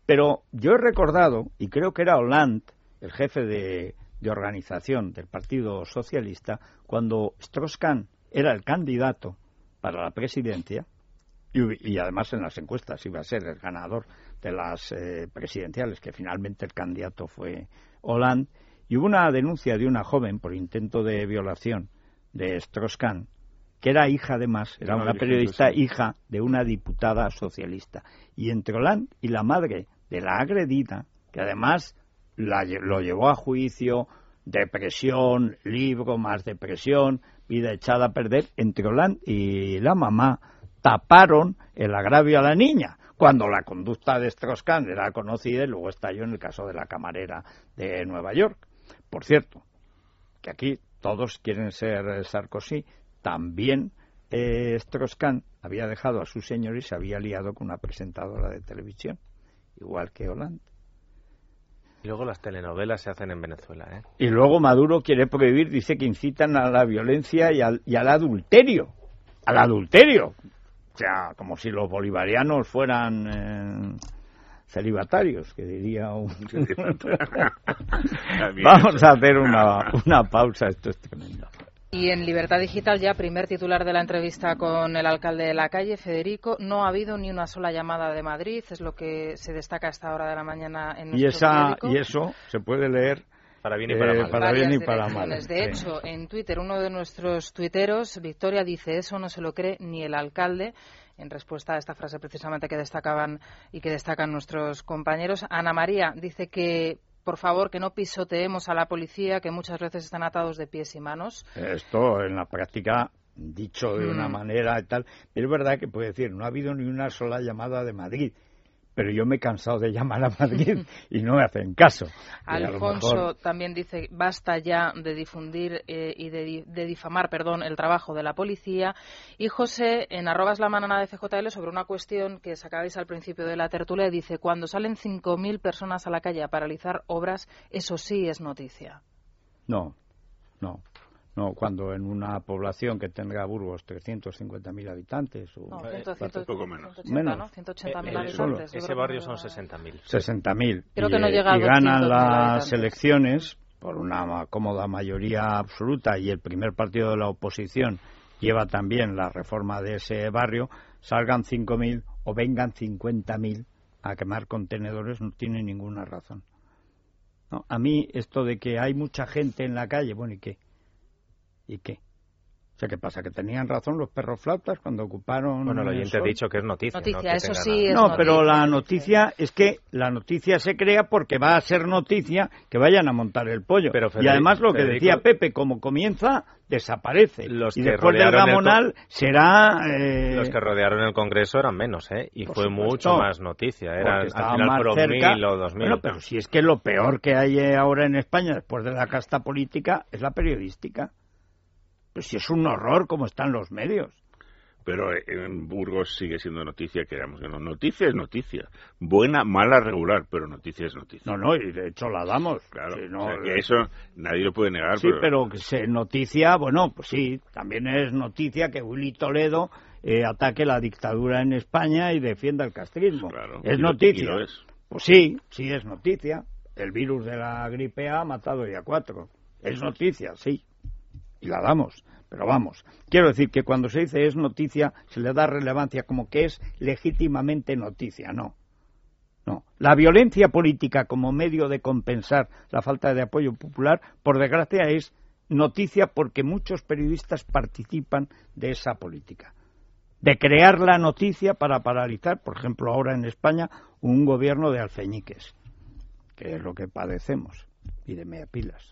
Pero yo he recordado, y creo que era Hollande, el jefe de organización del Partido Socialista, cuando Strauss-Kahn era el candidato para la presidencia, y además en las encuestas iba a ser el ganador de las presidenciales, que finalmente el candidato fue Hollande, y hubo una denuncia de una joven por intento de violación de Strauss-Kahn, que era hija además, era una periodista, hija de una diputada socialista. Y entre Hollande y la madre de la agredida, que además lo llevó a juicio, depresión, libro, más depresión, vida echada a perder, entre Hollande y la mamá taparon el agravio a la niña, cuando la conducta de Strauss-Kahn era conocida y luego estalló en el caso de la camarera de Nueva York. Por cierto, que aquí todos quieren ser Sarkozy, también Strauss-Kahn había dejado a su señor y se había liado con una presentadora de televisión, igual que Hollande. Y luego las telenovelas se hacen en Venezuela, ¿eh? Y luego Maduro quiere prohibir, dice que incitan a la violencia y al adulterio. Al adulterio. O sea, como si los bolivarianos fueran celibatarios, que diría un... Vamos a hacer una pausa, esto es tremendo. Y en Libertad Digital, ya primer titular de la entrevista con el alcalde de la calle, Federico, no ha habido ni una sola llamada de Madrid, es lo que se destaca a esta hora de la mañana en nuestro periódico. Y eso se puede leer para bien y para mal. Para bien y para mal. De hecho, en Twitter, uno de nuestros tuiteros, Victoria, dice, eso no se lo cree ni el alcalde, en respuesta a esta frase precisamente que destacaban y que destacan nuestros compañeros. Ana María dice que, por favor, que no pisoteemos a la policía, que muchas veces están atados de pies y manos. Esto en la práctica, dicho de una manera y tal, pero es verdad que puede decir, no ha habido ni una sola llamada de Madrid, pero yo me he cansado de llamar a Madrid y no me hacen caso. Alfonso también dice, basta ya de difundir y de difamar, el trabajo de la policía. Y José, en @lamanana de CJL, sobre una cuestión que sacabais al principio de la tertulia, dice, cuando salen 5.000 personas a la calle a paralizar obras, eso sí es noticia. No, cuando en una población que tenga Burgos 350.000 habitantes o poco menos. 180.000 habitantes. Ese barrio son 60.000. 60.000. Creo que no llega a 200.000 y ganan las habitantes. Elecciones por una cómoda mayoría absoluta y el primer partido de la oposición lleva también la reforma de ese barrio, salgan 5.000 o vengan 50.000 a quemar contenedores no tiene ninguna razón. No, a mí esto de que hay mucha gente en la calle, bueno, ¿y qué? O sea, ¿qué pasa? ¿Que tenían razón los perros flautas cuando ocuparon? Bueno, el oyente ha dicho que es noticia. Noticia, no eso sí es no, noticia. pero la noticia es que la noticia se crea porque va a ser noticia que vayan a montar el pollo. Pero y además lo que decía Pepe, como comienza, desaparece. Y después del Gamonal será... Los que rodearon el Congreso eran menos, ¿eh? Y fue mucho más noticia. Era al final más por cerca. 1.000 o 2.000. Bueno, pero si es que lo peor que hay ahora en España, después de la casta política, es la periodística. Pues si es un horror como están los medios. Pero en Burgos sigue siendo noticia, queramos que no. Noticia es noticia. Buena, mala, regular, pero noticia es noticia. No, y de hecho la damos. Claro, si no, o sea, que eso nadie lo puede negar. Sí, pero que se noticia, bueno, pues sí, también es noticia que Willy Toledo ataque la dictadura en España y defienda el castrismo. Claro, es noticia. Y lo es. Pues sí es noticia. El virus de la gripe A ha matado ya 4. Es noticia, sí. Y la damos, pero vamos, quiero decir que cuando se dice es noticia se le da relevancia como que es legítimamente noticia, no. La violencia política como medio de compensar la falta de apoyo popular, por desgracia, es noticia porque muchos periodistas participan de esa política, de crear la noticia para paralizar, por ejemplo, ahora en España, un gobierno de alfeñiques, que es lo que padecemos, y de meapilas.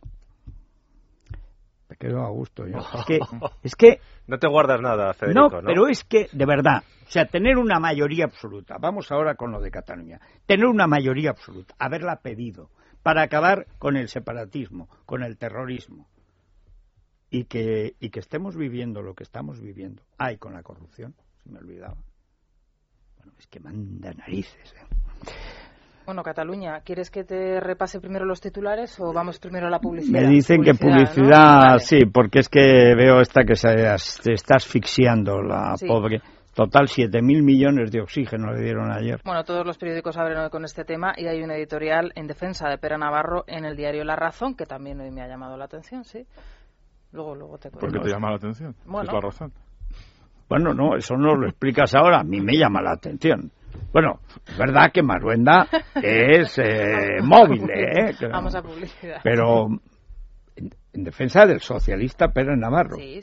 Me quedo a gusto yo. Es que no te guardas nada, Federico, ¿no? Pero es que, de verdad, o sea, tener una mayoría absoluta, vamos ahora con lo de Cataluña, tener una mayoría absoluta, haberla pedido, para acabar con el separatismo, con el terrorismo, y que estemos viviendo lo que estamos viviendo. Y con la corrupción, se me olvidaba. Bueno, es que manda narices, Bueno, Cataluña, ¿quieres que te repase primero los titulares o vamos primero a la publicidad? Me dicen que publicidad, ¿no? Vale. Sí, porque es que veo esta que se está asfixiando la pobre. Total, 7.000 millones de oxígeno le dieron ayer. Bueno, todos los periódicos abren hoy con este tema y hay un editorial en defensa de Pere Navarro en el diario La Razón, que también hoy me ha llamado la atención, sí. Luego te cuento. ¿Por qué te llama la atención? Bueno. Es La Razón. Bueno, no, eso no lo explicas ahora. A mí me llama la atención. Bueno, es verdad que Maruenda es móvil, ¿eh? Vamos a publicidad. Pero en defensa del socialista Pere Navarro. Sí.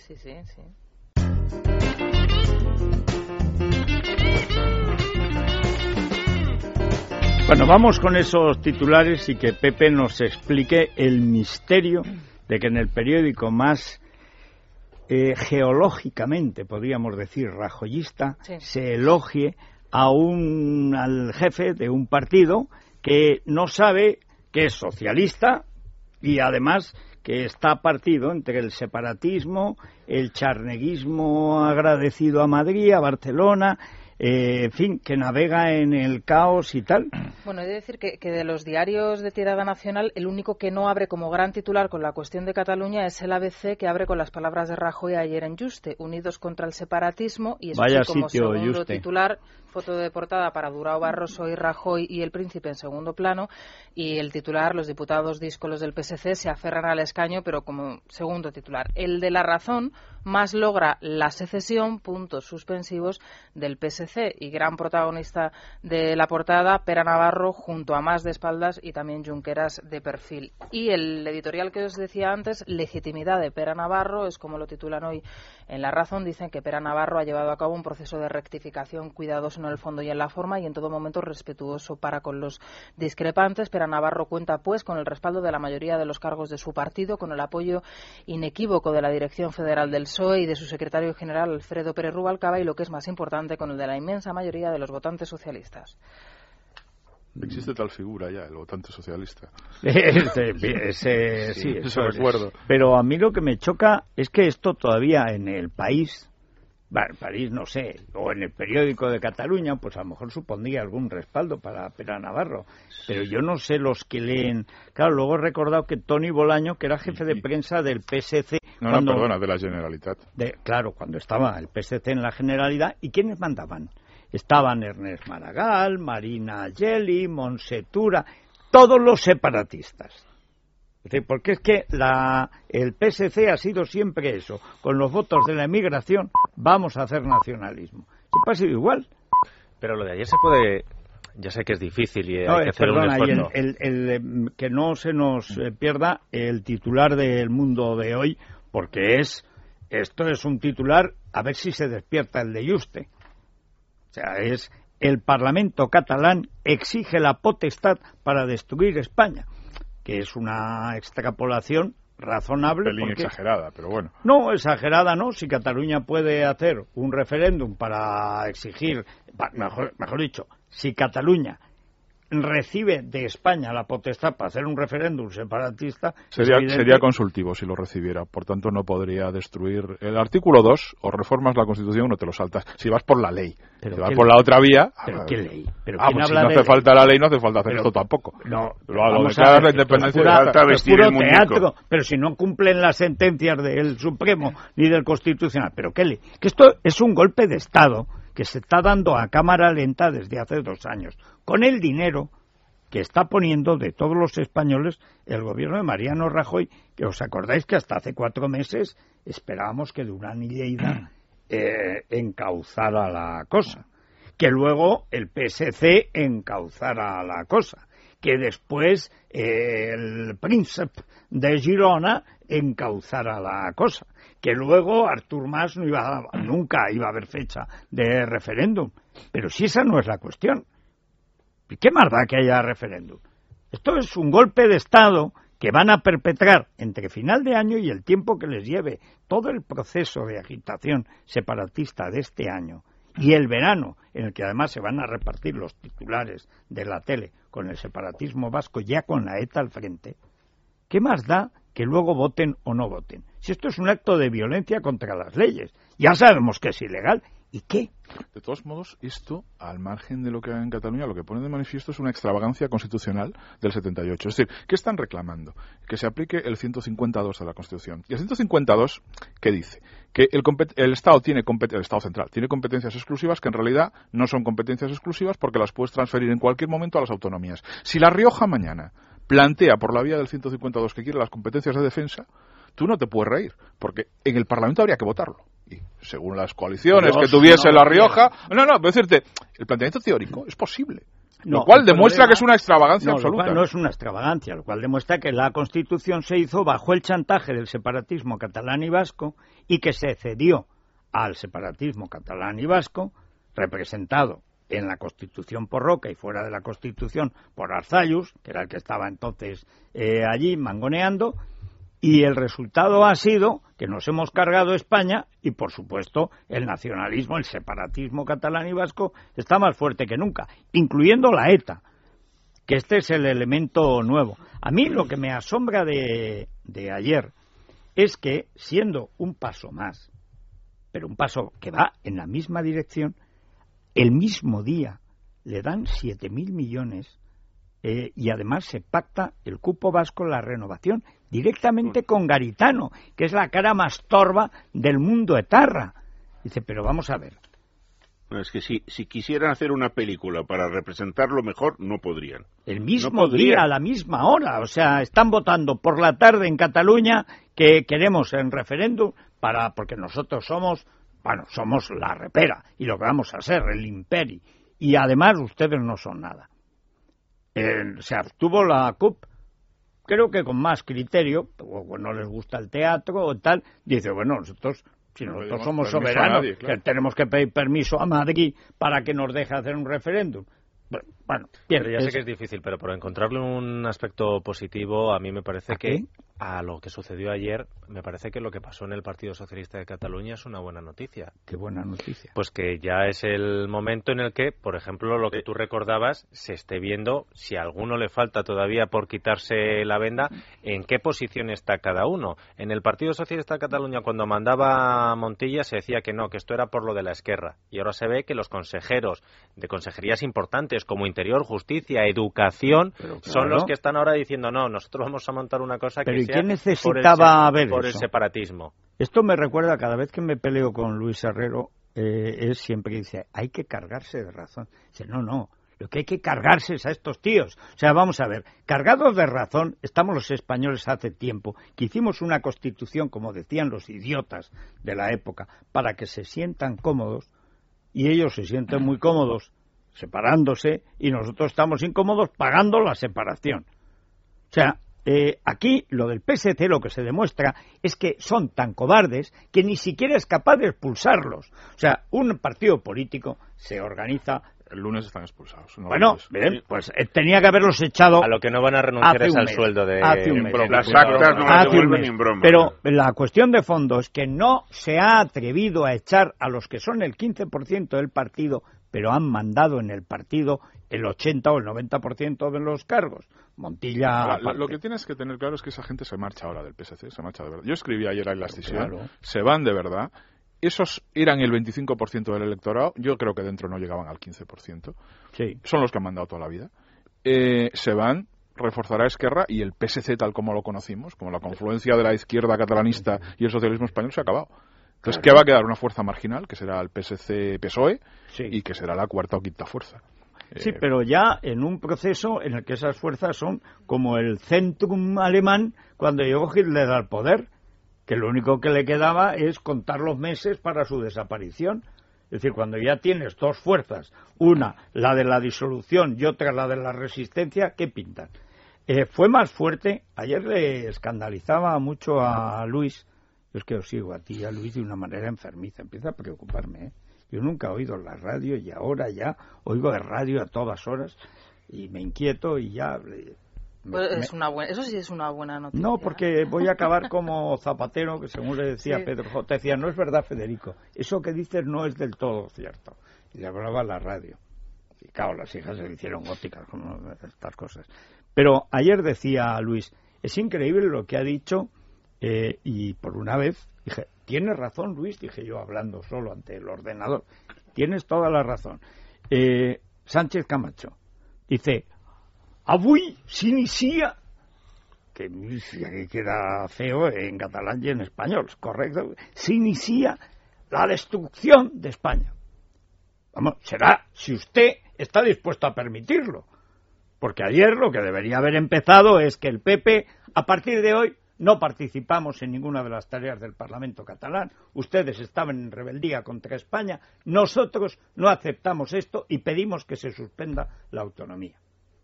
Bueno, vamos con esos titulares y que Pepe nos explique el misterio de que en el periódico más geológicamente, podríamos decir, rajoyista, sí, se elogie al jefe de un partido que no sabe que es socialista y además que está partido entre el separatismo, el charneguismo agradecido a Madrid, a Barcelona, en fin, que navega en el caos y tal. Bueno, he de decir que de los diarios de tirada nacional, el único que no abre como gran titular con la cuestión de Cataluña es el ABC, que abre con las palabras de Rajoy ayer en Yuste, unidos contra el separatismo, y eso Vaya sí, como sitio, segundo Yuste. titular, foto de portada para Durão Barroso y Rajoy y el Príncipe en segundo plano, y el titular, los diputados díscolos del PSC se aferran al escaño, pero como segundo titular. El de La Razón más logra la secesión, puntos suspensivos, del PSC, y gran protagonista de la portada, Pere Navarro junto a Mas de espaldas y también Junqueras de perfil. Y el editorial que os decía antes, legitimidad de Pere Navarro, es como lo titulan hoy en La Razón. Dicen que Pere Navarro ha llevado a cabo un proceso de rectificación cuidadoso en el fondo y en la forma, y en todo momento respetuoso para con los discrepantes. Pere Navarro cuenta pues con el respaldo de la mayoría de los cargos de su partido, con el apoyo inequívoco de la dirección federal del PSOE y de su secretario general Alfredo Pérez Rubalcaba, y lo que es más importante, con el de la inmensa mayoría de los votantes socialistas. Existe tal figura ya, el votante socialista. Sí, eso recuerdo. Pero a mí lo que me choca es que esto todavía en el país, bueno, París no sé, o en el periódico de Cataluña, pues a lo mejor supondría algún respaldo para Pere Navarro, pero yo no sé los que leen. Claro, luego he recordado que Toni Bolaño, que era jefe de prensa del PSC... de la Generalitat. Claro, cuando estaba el PSC en la Generalidad, ¿y quiénes mandaban? Estaban Ernest Maragall, Marina Geli, Montse Tura, todos los separatistas. Es decir, porque es que el PSC ha sido siempre eso. Con los votos de la emigración vamos a hacer nacionalismo. Siempre ha sido igual. Pero lo de ayer se puede... Ya sé que es difícil y hay que hacer un esfuerzo. Que no se nos pierda el titular del Mundo de hoy, porque esto es un titular, a ver si se despierta el de Yuste. O sea, es: el Parlamento catalán exige la potestad para destruir España, que es una extrapolación razonable. Un pelín exagerada, pero bueno. No, exagerada no. Si Cataluña puede hacer un referéndum para exigir, mejor dicho, si Cataluña recibe de España la potestad para hacer un referéndum separatista... Sería consultivo si lo recibiera, por tanto no podría destruir el artículo 2, o reformas la Constitución o no te lo saltas, si vas por la ley. ¿Pero si vas por la otra vía... ¿Pero qué ley? ¿Pero pues si no hace falta la ley, no hace falta hacer esto tampoco. No, lo declaras la independencia es puro teatro, pero si no cumplen las sentencias del Supremo ni del Constitucional, ¿pero qué ley? Que esto es un golpe de Estado que se está dando a cámara lenta desde hace 2 años, con el dinero que está poniendo de todos los españoles el gobierno de Mariano Rajoy, que os acordáis que hasta hace 4 meses esperábamos que Durán y Lleida encauzara la cosa, que luego el PSC encauzara la cosa, que después el príncipe de Girona encauzara la cosa, que luego Artur Mas nunca iba a haber fecha de referéndum. Pero si esa no es la cuestión, ¿qué más da que haya referéndum? Esto es un golpe de Estado que van a perpetrar entre final de año y el tiempo que les lleve todo el proceso de agitación separatista de este año, y el verano, en el que además se van a repartir los titulares de la tele con el separatismo vasco, ya con la ETA al frente. ¿Qué más da que luego voten o no voten? Si esto es un acto de violencia contra las leyes, ya sabemos que es ilegal, ¿Y qué? De todos modos, esto, al margen de lo que haga en Cataluña, lo que pone de manifiesto es una extravagancia constitucional del 78. Es decir, ¿qué están reclamando? Que se aplique el 152 de la Constitución. Y el 152, ¿qué dice? Que el Estado el Estado central tiene competencias exclusivas que en realidad no son competencias exclusivas porque las puedes transferir en cualquier momento a las autonomías. Si La Rioja mañana plantea por la vía del 152 que quiere las competencias de defensa, tú no te puedes reír, porque en el Parlamento habría que votarlo. Y según las coaliciones que tuviese La Rioja... No, voy a decirte, el planteamiento teórico es posible. Lo cual demuestra que es una extravagancia absoluta. No es una extravagancia, lo cual demuestra que la Constitución se hizo bajo el chantaje del separatismo catalán y vasco y que se cedió al separatismo catalán y vasco, representado en la Constitución por Roca y fuera de la Constitución por Arzallus, que era el que estaba entonces allí mangoneando, y el resultado ha sido que nos hemos cargado España y, por supuesto, el nacionalismo, el separatismo catalán y vasco está más fuerte que nunca, incluyendo la ETA, que este es el elemento nuevo. A mí lo que me asombra de ayer es que, siendo un paso más, pero un paso que va en la misma dirección, el mismo día le dan 7.000 millones y además se pacta el cupo vasco, la renovación, directamente con Garitano, que es la cara más torva del mundo etarra. Dice, pero vamos a ver. No, es que si quisieran hacer una película para representarlo mejor, no podrían. El mismo día, a la misma hora. O sea, están votando por la tarde en Cataluña que queremos en referéndum porque nosotros somos la repera y lo que vamos a ser, el imperi. Y además ustedes no son nada. Se abstuvo la CUP, creo que con más criterio, o no les gusta el teatro o tal, dice, bueno, nosotros somos soberanos, nadie, claro, que tenemos que pedir permiso a Madrid para que nos deje hacer un referéndum. Bueno, pierde. Ya sé que es difícil, pero por encontrarle un aspecto positivo, a mí me parece que a lo que sucedió ayer, me parece que lo que pasó en el Partido Socialista de Cataluña es una buena noticia. ¿Qué buena noticia? Pues que ya es el momento en el que, por ejemplo, lo que tú recordabas, se esté viendo, si a alguno le falta todavía por quitarse la venda, en qué posición está cada uno. En el Partido Socialista de Cataluña, cuando mandaba Montilla, se decía que no, que esto era por lo de la Esquerra. Y ahora se ve que los consejeros de consejerías importantes como Interior, Justicia, Educación, son los que están ahora diciendo, no, nosotros vamos a montar una cosa que sea por el separatismo. Esto me recuerda, cada vez que me peleo con Luis Herrero, él siempre dice, hay que cargarse de razón. Dice, no, lo que hay que cargarse es a estos tíos. O sea, vamos a ver, cargados de razón, estamos los españoles hace tiempo, que hicimos una constitución, como decían los idiotas de la época, para que se sientan cómodos, y ellos se sienten muy cómodos separándose, y nosotros estamos incómodos pagando la separación. O sea, aquí lo del PSC lo que se demuestra es que son tan cobardes que ni siquiera es capaz de expulsarlos. O sea, un partido político se organiza. El lunes están expulsados. Bueno, bien, pues tenía que haberlos echado. A lo que no van a renunciar es al sueldo de. Las actas no las devuelven ni en broma. Pero la cuestión de fondo es que no se ha atrevido a echar a los que son el 15% del partido, pero han mandado en el partido el 80 o el 90% de los cargos. Montilla... Lo que tienes que tener claro es que esa gente se marcha ahora del PSC, se marcha de verdad. Yo escribí ayer en la Escisión, se van de verdad. Esos eran el 25% del electorado, yo creo que dentro no llegaban al 15%. Sí. Son los que han mandado toda la vida. Se van, reforzará Esquerra y el PSC tal como lo conocimos, como la confluencia de la izquierda catalanista y el socialismo español, se ha acabado. Entonces, ¿qué va a quedar? Una fuerza marginal, que será el PSC-PSOE, y que será la cuarta o quinta fuerza. Sí, pero ya en un proceso en el que esas fuerzas son como el Zentrum alemán cuando llegó Hitler al poder, que lo único que le quedaba es contar los meses para su desaparición. Es decir, cuando ya tienes dos fuerzas, una la de la disolución y otra la de la resistencia, ¿qué pintan? Fue más fuerte, ayer le escandalizaba mucho a Luis. Yo es que os sigo a ti y a Luis de una manera enfermiza, empieza a preocuparme, Yo nunca he oído la radio y ahora ya oigo de radio a todas horas y me inquieto y ya... Eso sí es una buena noticia. No, porque voy a acabar como Zapatero, que según le decía Pedro J. Decía, no es verdad, Federico, eso que dices no es del todo cierto. Y le hablaba a la radio. Y claro, las hijas se le hicieron góticas con estas cosas. Pero ayer decía Luis, es increíble lo que ha dicho... y por una vez dije, Tienes razón, Luis, dije yo hablando solo ante el ordenador. Tienes toda la razón. Sánchez Camacho dice, avui s'inicia, que queda feo en catalán y en español, correcto, s'inicia la destrucción de España. Vamos, será si usted está dispuesto a permitirlo. Porque ayer lo que debería haber empezado es que el PP, a partir de hoy, no participamos en ninguna de las tareas del Parlamento catalán. Ustedes estaban en rebeldía contra España. Nosotros no aceptamos esto y pedimos que se suspenda la autonomía.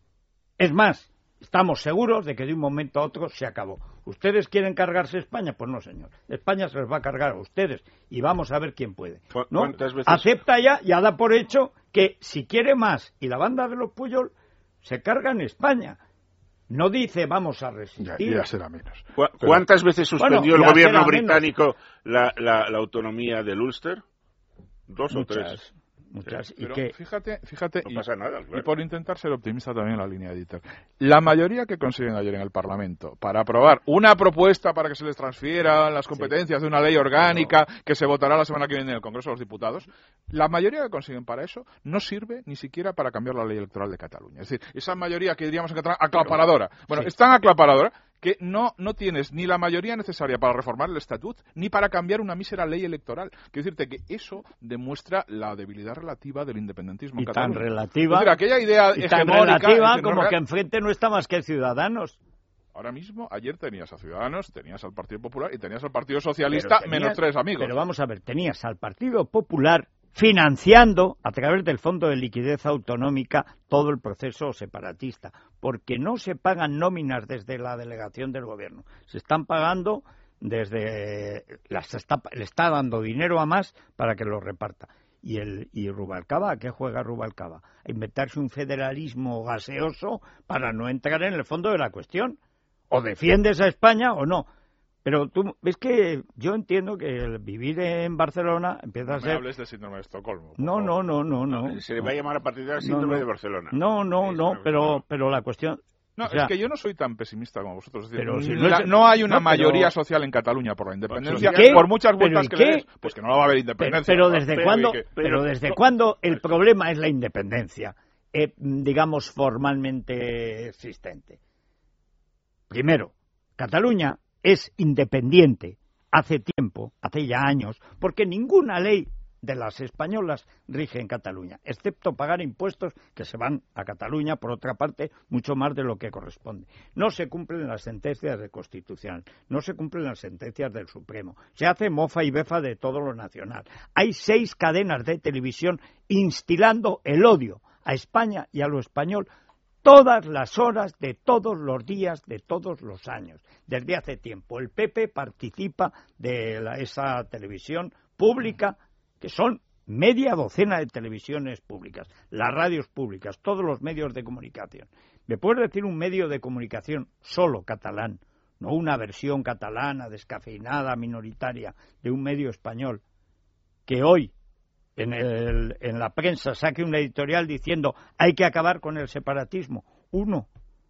Es más, estamos seguros de que de un momento a otro se acabó. ¿Ustedes quieren cargarse España? Pues no, señor. España se les va a cargar a ustedes y vamos a ver quién puede. ¿No? Acepta ya da por hecho que si quiere más y la banda de los Pujol se carga en España. No dice vamos a resistir. Ya será menos. ¿Cuántas veces suspendió el gobierno británico la autonomía del Ulster? 2 o 3. Muchas. Pero fíjate, no pasa nada, claro. Y por intentar ser optimista también en la línea de Dieter, la mayoría que consiguen ayer en el Parlamento para aprobar una propuesta para que se les transfieran las competencias de una ley orgánica que se votará la semana que viene en el Congreso de los Diputados, la mayoría que consiguen para eso no sirve ni siquiera para cambiar la ley electoral de Cataluña. Es decir, esa mayoría que diríamos en catalán aclaparadora. Bueno, es tan aclaparadora que no tienes ni la mayoría necesaria para reformar el estatut ni para cambiar una mísera ley electoral. Quiero decirte que eso demuestra la debilidad relativa del independentismo en Cataluña. Tan relativa, es decir, aquella idea y tan relativa como que enfrente no está más que Ciudadanos. Ahora mismo, ayer tenías a Ciudadanos, tenías al Partido Popular y tenías al Partido Socialista, menos 3 amigos. Pero vamos a ver, tenías al Partido Popular financiando a través del Fondo de Liquidez Autonómica todo el proceso separatista, porque no se pagan nóminas desde la delegación del gobierno, se están pagando le está dando dinero a más para que lo reparta. Y Rubalcaba, ¿a qué juega Rubalcaba? A inventarse un federalismo gaseoso para no entrar en el fondo de la cuestión. O defiendes a España o no. Pero tú ves que yo entiendo que el vivir en Barcelona empieza a ser... No me hables del síndrome de Estocolmo. No. Se le va a llamar a partir de ahora síndrome de Barcelona. Pero la cuestión... No, es que yo no soy tan pesimista como vosotros. Es decir, pero si no hay una mayoría social en Cataluña por la independencia, por muchas vueltas que le des, pues que no va a haber independencia. Pero ¿desde cuándo el problema es la independencia, digamos, formalmente existente? Primero, Cataluña es independiente hace tiempo, hace ya años, porque ninguna ley de las españolas rige en Cataluña, excepto pagar impuestos que se van a Cataluña, por otra parte, mucho más de lo que corresponde. No se cumplen las sentencias del Constitucional, no se cumplen las sentencias del Supremo, se hace mofa y befa de todo lo nacional. Hay 6 cadenas de televisión instilando el odio a España y a lo español todas las horas de todos los días de todos los años, desde hace tiempo. El PP participa de esa televisión pública, que son media docena de televisiones públicas, las radios públicas, todos los medios de comunicación. ¿Me puedes decir un medio de comunicación solo catalán, no una versión catalana, descafeinada, minoritaria, de un medio español, que hoy en la prensa saque un editorial diciendo hay que acabar con el separatismo? Uno.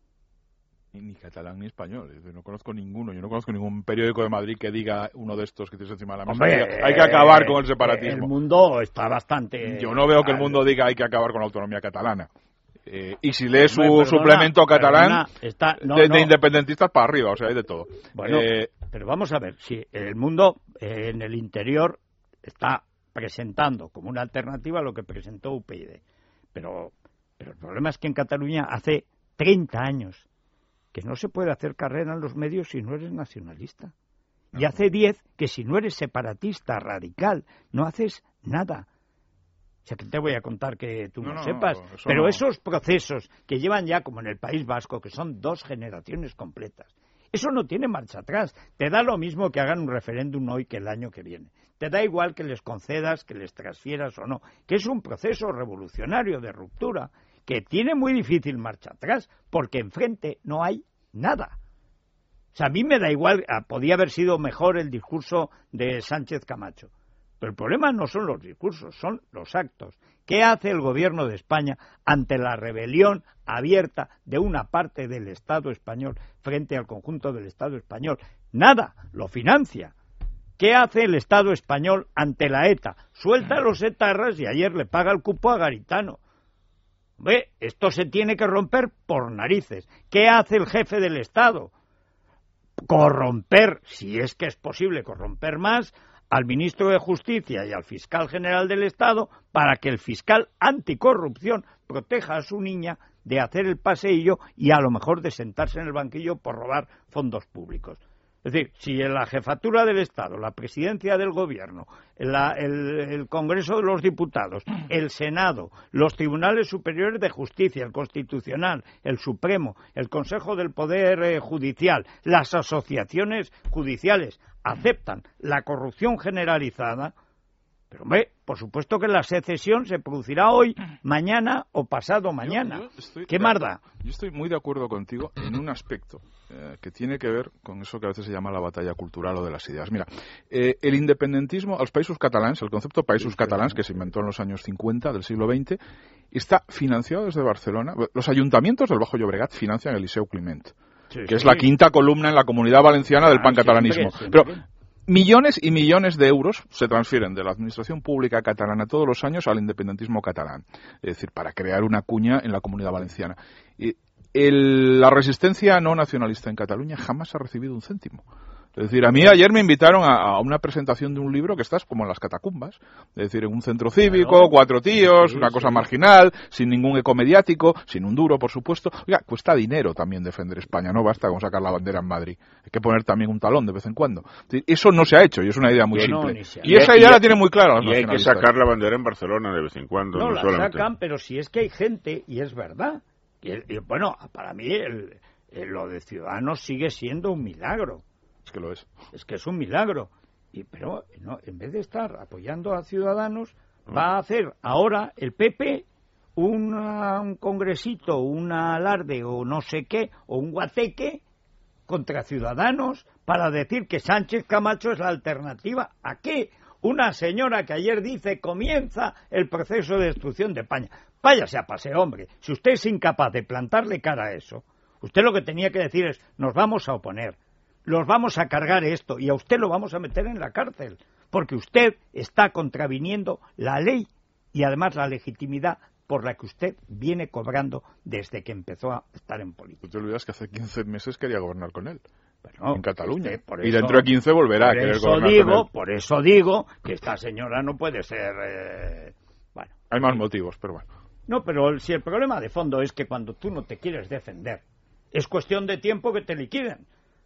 Ni catalán ni español. Yo no conozco ninguno. Yo no conozco ningún periódico de Madrid que diga uno de estos que tienes encima de la mesa. Hombre, hay que acabar con el separatismo. El Mundo está bastante... Yo no veo que el Mundo diga hay que acabar con la autonomía catalana. Y si lees su suplemento catalán, de independentistas para arriba, o sea, hay de todo. Bueno, pero vamos a ver, si el Mundo en el interior está presentando como una alternativa a lo que presentó UPyD. Pero el problema es que en Cataluña hace 30 años que no se puede hacer carrera en los medios si no eres nacionalista. Y hace 10 que si no eres separatista, radical, no haces nada. O sea, que te voy a contar que tú no sepas. Pero esos procesos que llevan ya, como en el País Vasco, que son 2 generaciones completas, eso no tiene marcha atrás. Te da lo mismo que hagan un referéndum hoy que el año que viene. Te da igual que les concedas, que les transfieras o no. Que es un proceso revolucionario de ruptura que tiene muy difícil marcha atrás, porque enfrente no hay nada. O sea, a mí me da igual, podía haber sido mejor el discurso de Sánchez Camacho. Pero el problema no son los discursos, son los actos. ¿Qué hace el gobierno de España ante la rebelión abierta de una parte del Estado español frente al conjunto del Estado español? Nada, lo financia. ¿Qué hace el Estado español ante la ETA? Suelta a los etarras y ayer le paga el cupo a Garitano. Ve, esto se tiene que romper por narices. ¿Qué hace el jefe del Estado? Corromper, si es que es posible corromper más, al ministro de Justicia y al fiscal general del Estado para que el fiscal anticorrupción proteja a su niña de hacer el paseillo y a lo mejor de sentarse en el banquillo por robar fondos públicos. Es decir, si en la jefatura del Estado, la presidencia del Gobierno, el Congreso de los Diputados, el Senado, los Tribunales Superiores de Justicia, el Constitucional, el Supremo, el Consejo del Poder Judicial, las asociaciones judiciales aceptan la corrupción generalizada, pero hombre, por supuesto que la secesión se producirá hoy, mañana o pasado mañana. ¿Qué más da? Yo estoy muy de acuerdo contigo en un aspecto que tiene que ver con eso que a veces se llama la batalla cultural o de las ideas. Mira, el independentismo, los països catalans, el concepto països catalans que se inventó en los años 50 del siglo XX, está financiado desde Barcelona. Los ayuntamientos del Bajo Llobregat financian el Liceu Climent, que es la quinta columna en la Comunidad Valenciana del pancatalanismo. Pero millones y millones de euros se transfieren de la administración pública catalana todos los años al independentismo catalán, es decir, para crear una cuña en la Comunidad Valenciana. La resistencia no nacionalista en Cataluña jamás ha recibido un céntimo. Es decir, a mí ayer me invitaron a una presentación de un libro que estás como en las catacumbas, es decir, en un centro cívico, 4 tíos, una cosa marginal, sin ningún eco mediático, sin un duro, por supuesto. Oiga, cuesta dinero también defender España, no basta con sacar la bandera en Madrid, hay que poner también un talón de vez en cuando. Eso no se ha hecho y es una idea muy simple. Y esa idea la tiene muy clara los nacionalistas. Y hay que sacar la bandera en Barcelona de vez en cuando. No la solamente sacan, pero si es que hay gente, y es verdad, y bueno, para mí lo de Ciudadanos sigue siendo un milagro. Es que lo es. Es que es un milagro. Pero no, en vez de estar apoyando a Ciudadanos, va a hacer ahora el PP un congresito, un alarde o no sé qué, o un guateque contra Ciudadanos para decir que Sánchez Camacho es la alternativa. ¿A qué? Una señora que ayer dice comienza el proceso de destrucción de España. Váyase a paseo, hombre. Si usted es incapaz de plantarle cara a eso, usted lo que tenía que decir es, nos vamos a oponer, los vamos a cargar esto y a usted lo vamos a meter en la cárcel, porque usted está contraviniendo la ley y además la legitimidad por la que usted viene cobrando desde que empezó a estar en política. No te olvidas que hace 15 meses quería gobernar con él. Bueno, en Cataluña. Por eso, y dentro de 15 volverá a querer gobernar con él. Por eso digo que esta señora no puede ser... bueno, hay más motivos, pero bueno. No, pero si el problema de fondo es que cuando tú no te quieres defender, es cuestión de tiempo que te liquiden.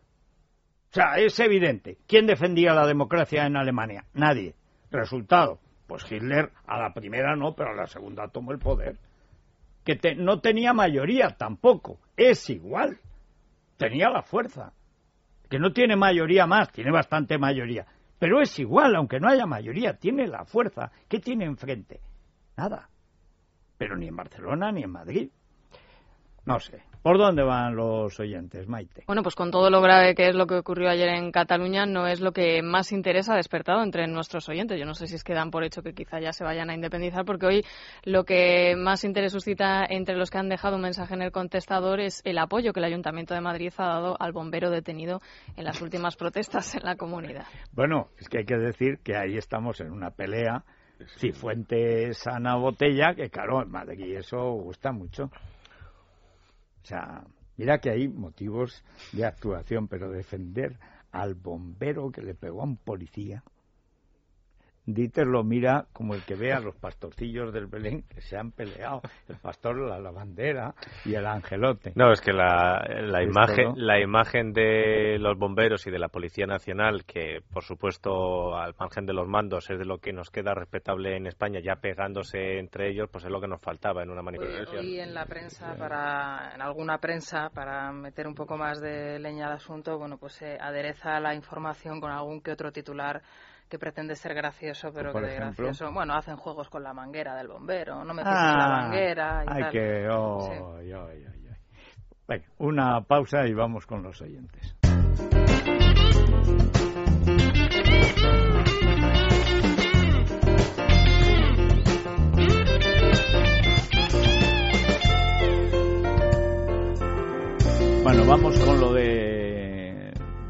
O sea, es evidente. ¿Quién defendía la democracia en Alemania? Nadie. Resultado, pues Hitler a la primera no, pero a la segunda tomó el poder. Que no tenía mayoría tampoco. Es igual. Tenía la fuerza. Que no tiene mayoría más, tiene bastante mayoría. Pero es igual, aunque no haya mayoría, tiene la fuerza. ¿Qué tiene enfrente? Nada. Pero ni en Barcelona ni en Madrid. No sé. ¿Por dónde van los oyentes, Maite? Bueno, pues con todo lo grave que es lo que ocurrió ayer en Cataluña, no es lo que más interés ha despertado entre nuestros oyentes. Yo no sé si es que dan por hecho que quizá ya se vayan a independizar, porque hoy lo que más interés suscita entre los que han dejado un mensaje en el contestador es el apoyo que el Ayuntamiento de Madrid ha dado al bombero detenido en las últimas protestas en la comunidad. Bueno, es que hay que decir que ahí estamos en una pelea, Cifuentes Ana Botella, que claro, en Madrid eso gusta mucho. O sea, mira que hay motivos de actuación, pero defender al bombero que le pegó a un policía, Dieter lo mira como el que ve a los pastorcillos del Belén que se han peleado, el pastor, la lavandera y el angelote. No, es que la imagen de los bomberos y de la Policía Nacional, que por supuesto al margen de los mandos es de lo que nos queda respetable en España, ya pegándose entre ellos, pues es lo que nos faltaba en una manifestación. Hoy en la prensa, en alguna prensa, para meter un poco más de leña al asunto, bueno, pues se adereza la información con algún que otro titular que pretende ser gracioso, pero que de gracioso... Bueno, hacen juegos con la manguera del bombero, no me pises la manguera y tal. Venga, una pausa y vamos con los oyentes. Bueno, vamos con lo de el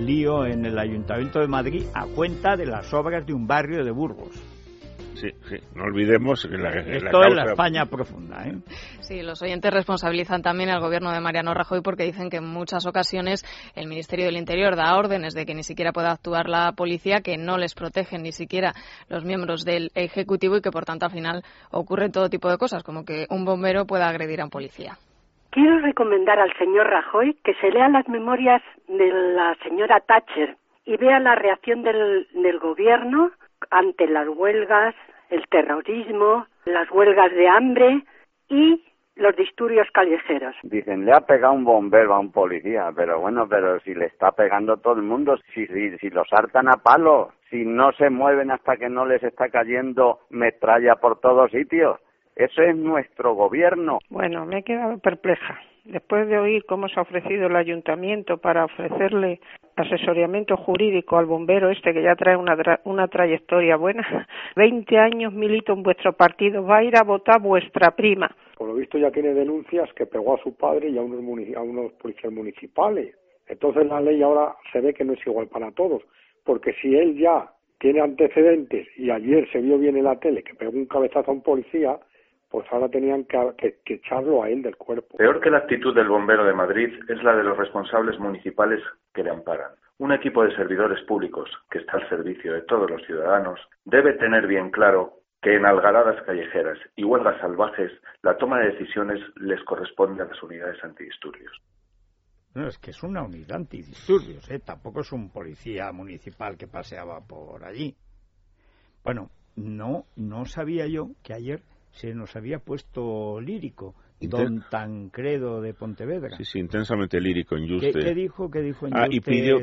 el lío en el Ayuntamiento de Madrid a cuenta de las obras de un barrio de Burgos. Sí, no olvidemos que Esto es la España profunda, ¿eh? Sí, los oyentes responsabilizan también al gobierno de Mariano Rajoy porque dicen que en muchas ocasiones el Ministerio del Interior da órdenes de que ni siquiera pueda actuar la policía, que no les protegen ni siquiera los miembros del Ejecutivo y que por tanto al final ocurre todo tipo de cosas, como que un bombero pueda agredir a un policía. Quiero recomendar al señor Rajoy que se lea las memorias de la señora Thatcher y vea la reacción del gobierno ante las huelgas, el terrorismo, las huelgas de hambre y los disturbios callejeros. Dicen, le ha pegado un bombero a un policía, pero si le está pegando todo el mundo, si los hartan a palos, si no se mueven hasta que no les está cayendo metralla por todos sitios. Ese es nuestro gobierno. Bueno, me he quedado perpleja. Después de oír cómo se ha ofrecido el ayuntamiento para ofrecerle asesoramiento jurídico al bombero que ya trae una trayectoria buena, 20 años milito en vuestro partido, va a ir a votar vuestra prima. Por lo visto ya tiene denuncias que pegó a su padre y a unos policías municipales. Entonces la ley ahora se ve que no es igual para todos, porque si él ya tiene antecedentes y ayer se vio bien en la tele que pegó un cabezazo a un policía, pues ahora tenían que echarlo a él del cuerpo. Peor que la actitud del bombero de Madrid es la de los responsables municipales que le amparan. Un equipo de servidores públicos que está al servicio de todos los ciudadanos debe tener bien claro que en algaradas callejeras y huelgas salvajes la toma de decisiones les corresponde a las unidades antidisturbios. No, es que es una unidad antidisturbios, tampoco es un policía municipal que paseaba por allí. Bueno, no sabía yo que ayer se nos había puesto lírico don Tancredo de Pontevedra. Sí, intensamente lírico en Yuste. ¿Qué dijo en Yuste? Y pidió...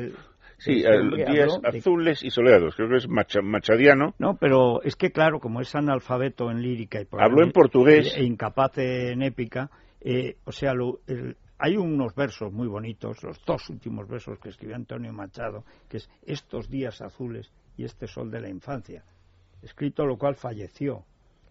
días azules y soleados, creo que es machadiano. No, pero es que claro, como es analfabeto en lírica y habló en portugués e incapaz en épica, hay unos versos muy bonitos, los dos últimos versos que escribió Antonio Machado, que es estos días azules y este sol de la infancia, escrito lo cual falleció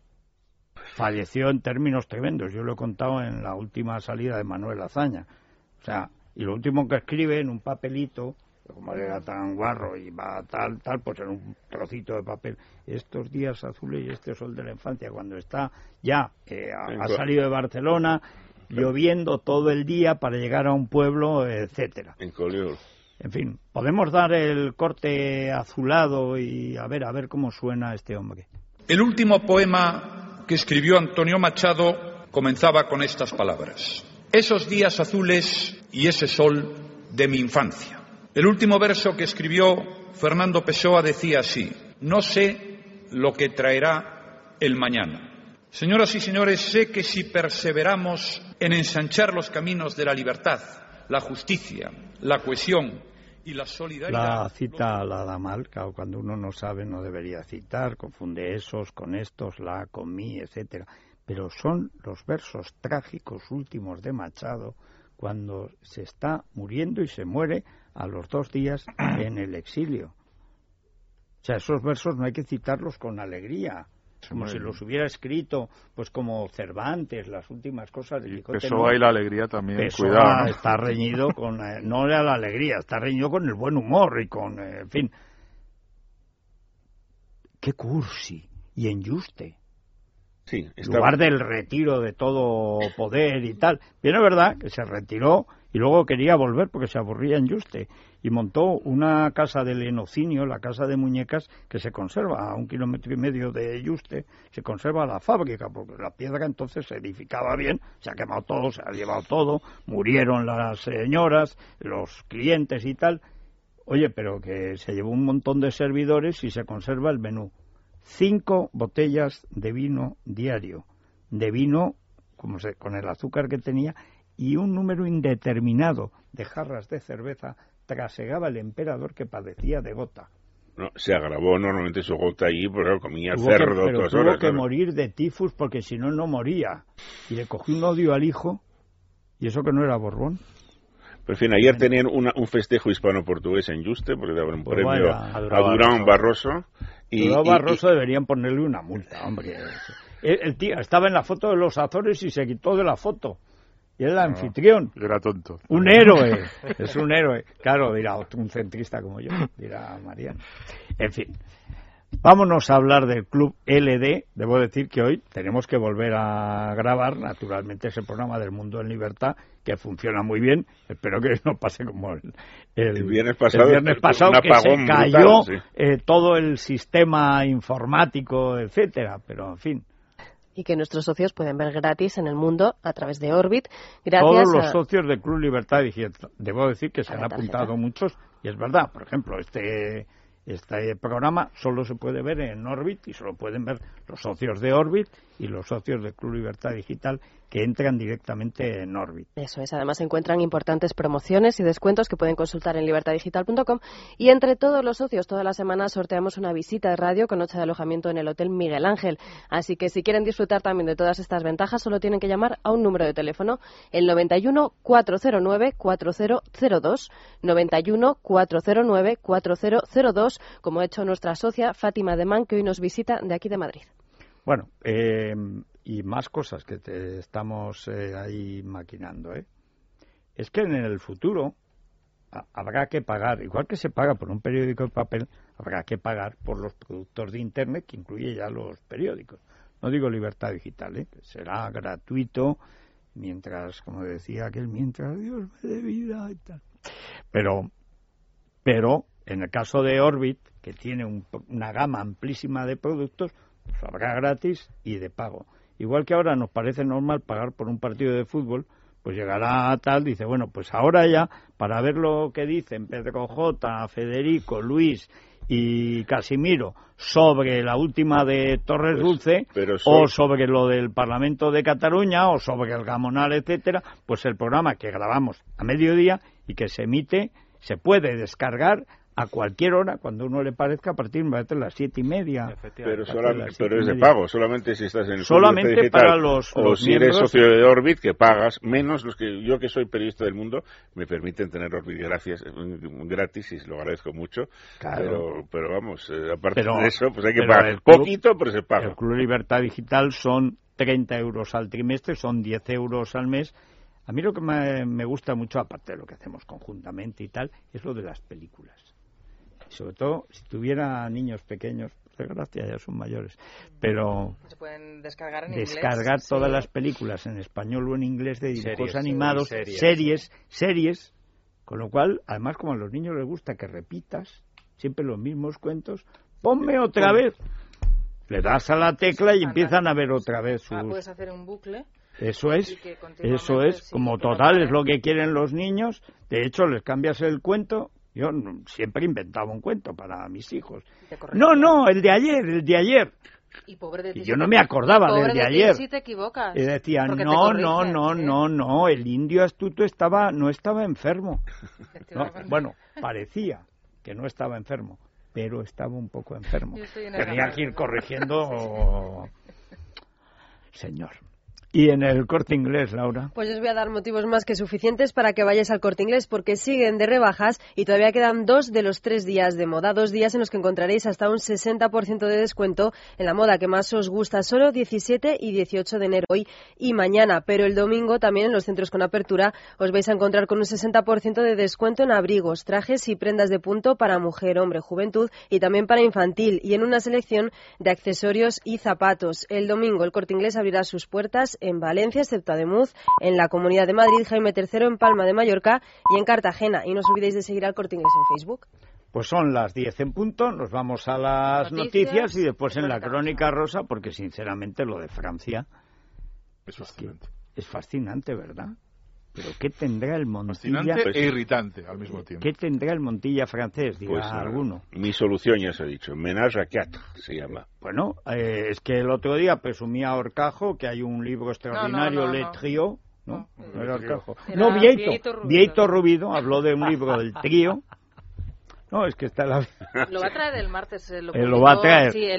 en términos tremendos. Yo lo he contado en la última salida de Manuel Azaña. O sea, y lo último que escribe en un papelito, como era tan guarro y va tal, pues en un trocito de papel, estos días azules y este sol de la infancia, cuando está ya, ha salido de Barcelona, lloviendo todo el día para llegar a un pueblo, etcétera. En Collioure. En fin, podemos dar el corte azulado y a ver cómo suena este hombre. El último poema que escribió Antonio Machado comenzaba con estas palabras: esos días azules y ese sol de mi infancia. El último verso que escribió Fernando Pessoa decía así: no sé lo que traerá el mañana. Señoras y señores, sé que si perseveramos en ensanchar los caminos de la libertad, la justicia, la cohesión y la solidaridad... La cita la da mal, claro, cuando uno no sabe no debería citar, confunde esos con estos, la con mí, etcétera. Pero son los versos trágicos últimos de Machado cuando se está muriendo y se muere a los 2 días en el exilio. O sea, esos versos no hay que citarlos con alegría, como si los hubiera escrito, pues como Cervantes, las últimas cosas de Quijote. Pessoa y la alegría también, Pessoa cuidado, ¿no? Está reñido con, no era la alegría, está reñido con el buen humor y con, en fin. Qué cursi y enjuste. Sí, en lugar del retiro de todo poder y tal. Bien, es verdad que se retiró y luego quería volver porque se aburría en Yuste y montó una casa de lenocinio, la casa de muñecas, que se conserva a 1,5 kilómetros de Yuste, se conserva la fábrica, porque la piedra entonces se edificaba bien, se ha quemado todo, se ha llevado todo, murieron las señoras, los clientes y tal. Oye, pero que se llevó un montón de servidores y se conserva el menú. 5 botellas de vino diario, de vino con el azúcar que tenía, y un número indeterminado de jarras de cerveza trasegaba el emperador, que padecía de gota. No, se agravó enormemente su gota allí, porque comía cerdo todas tuvo horas. Que morir de tifus porque si no, no moría. Y le cogió un odio al hijo, y eso que no era Borbón. Pero en fin, ayer tenían un festejo hispano-portugués en Yuste, porque daban un premio a Durán Barroso. Durán Barroso deberían ponerle una multa, hombre. El tío estaba en la foto de los Azores y se quitó de la foto. y el anfitrión. Era tonto. Un héroe, es un héroe. Claro, dirá un centrista como yo, dirá Mariano. En fin, vámonos a hablar del Club LD. Debo decir que hoy tenemos que volver a grabar, naturalmente, ese programa del Mundo en Libertad, que funciona muy bien. Espero que no pase como el viernes pasado que se cayó brutal, sí. Todo el sistema informático, etcétera. Pero, en fin. Y que nuestros socios pueden ver gratis en el mundo a través de Orbit. Gracias Todos los socios del Club Libertad Digital. Debo decir que se han apuntado muchos, y es verdad. Por ejemplo, este programa solo se puede ver en Orbit y solo pueden ver los socios de Orbit y los socios del Club Libertad Digital que entran directamente en Orbit. Eso es, además se encuentran importantes promociones y descuentos que pueden consultar en libertadigital.com, y entre todos los socios toda la semana sorteamos una visita de radio con noche de alojamiento en el Hotel Miguel Ángel. Así que si quieren disfrutar también de todas estas ventajas, solo tienen que llamar a un número de teléfono, el 91 409 4002, 91 409 4002, como ha hecho nuestra socia Fátima Demán, que hoy nos visita de aquí de Madrid. Bueno, y más cosas que estamos ahí maquinando, Es que en el futuro habrá que pagar, igual que se paga por un periódico de papel, habrá que pagar por los productos de Internet, que incluye ya los periódicos. No digo Libertad Digital, que será gratuito mientras, como decía aquel, mientras Dios me dé vida y tal. Pero en el caso de Orbit, que tiene una gama amplísima de productos, pues habrá gratis y de pago. Igual que ahora nos parece normal pagar por un partido de fútbol, pues llegará tal, dice, bueno, pues ahora ya, para ver lo que dicen Pedro J, Federico, Luis y Casimiro sobre la última de Torres Dulce, o sobre lo del Parlamento de Cataluña, o sobre el Gamonal, etcétera, pues el programa que grabamos a mediodía y que se emite, se puede descargar a cualquier hora, cuando uno le parezca, a partir de las 7:30. Pero es de pago, solamente si estás en el solamente digital, para los si eres socio de Orbit, que pagas menos. Yo que soy periodista del Mundo, me permiten tener Orbit gratis, y lo agradezco mucho. Claro. Pero vamos, aparte de eso, pues hay que pagar poquito, pero se paga. El Club Libertad Digital son 30 euros al trimestre, son 10 euros al mes. A mí lo que me gusta mucho, aparte de lo que hacemos conjuntamente y tal, es lo de las películas. Sobre todo, si tuviera niños pequeños, por desgracia ya son mayores, pero se pueden descargar en inglés, todas las películas en español o en inglés de dibujos animados, series, con lo cual, además, como a los niños les gusta que repitas siempre los mismos cuentos, ponme otra vez. Le das a la tecla y empiezan a ver otra vez sus... puedes hacer un bucle. Eso es, como total, es lo que quieren los niños. De hecho, les cambias el cuento. Yo siempre inventaba un cuento para mis hijos. No, el de ayer. Y yo no me acordaba del de ayer. Si te equivocas. Y decía, no, el indio astuto no estaba enfermo. No, bueno, parecía que no estaba enfermo, pero estaba un poco enfermo. Tenía que ir corrigiendo, señor. ¿Y en el Corte Inglés, Laura? Pues os voy a dar motivos más que suficientes para que vayáis al Corte Inglés, porque siguen de rebajas y todavía quedan 2 de los 3 días de moda, 2 días en los que encontraréis hasta un 60% de descuento en la moda que más os gusta, solo 17 y 18 de enero, hoy y mañana, pero el domingo también en los centros con apertura os vais a encontrar con un 60% de descuento en abrigos, trajes y prendas de punto para mujer, hombre, juventud y también para infantil, y en una selección de accesorios y zapatos. El domingo el Corte Inglés abrirá sus puertas en Valencia, excepto Ademuz, en la Comunidad de Madrid, Jaime III en Palma de Mallorca y en Cartagena. Y no os olvidéis de seguir al Corte Inglés en Facebook. Pues son las 10 en punto, nos vamos a las noticias y después en la Crónica Rosa, porque sinceramente lo de Francia es fascinante, ¿verdad? Pero ¿qué tendrá el Montilla? Fascinante e irritante al mismo tiempo. ¿Qué tendrá el Montilla francés? Dirá alguno. Mi solución ya se ha dicho, ménage à quatre se llama. Bueno, es que el otro día presumía Horcajo que hay un libro extraordinario, Le Trio. No era Horcajo. No, Vieito Rubido habló de un libro del trío. No, es que está la... Lo va a traer el martes. Lo va a traer. Sí,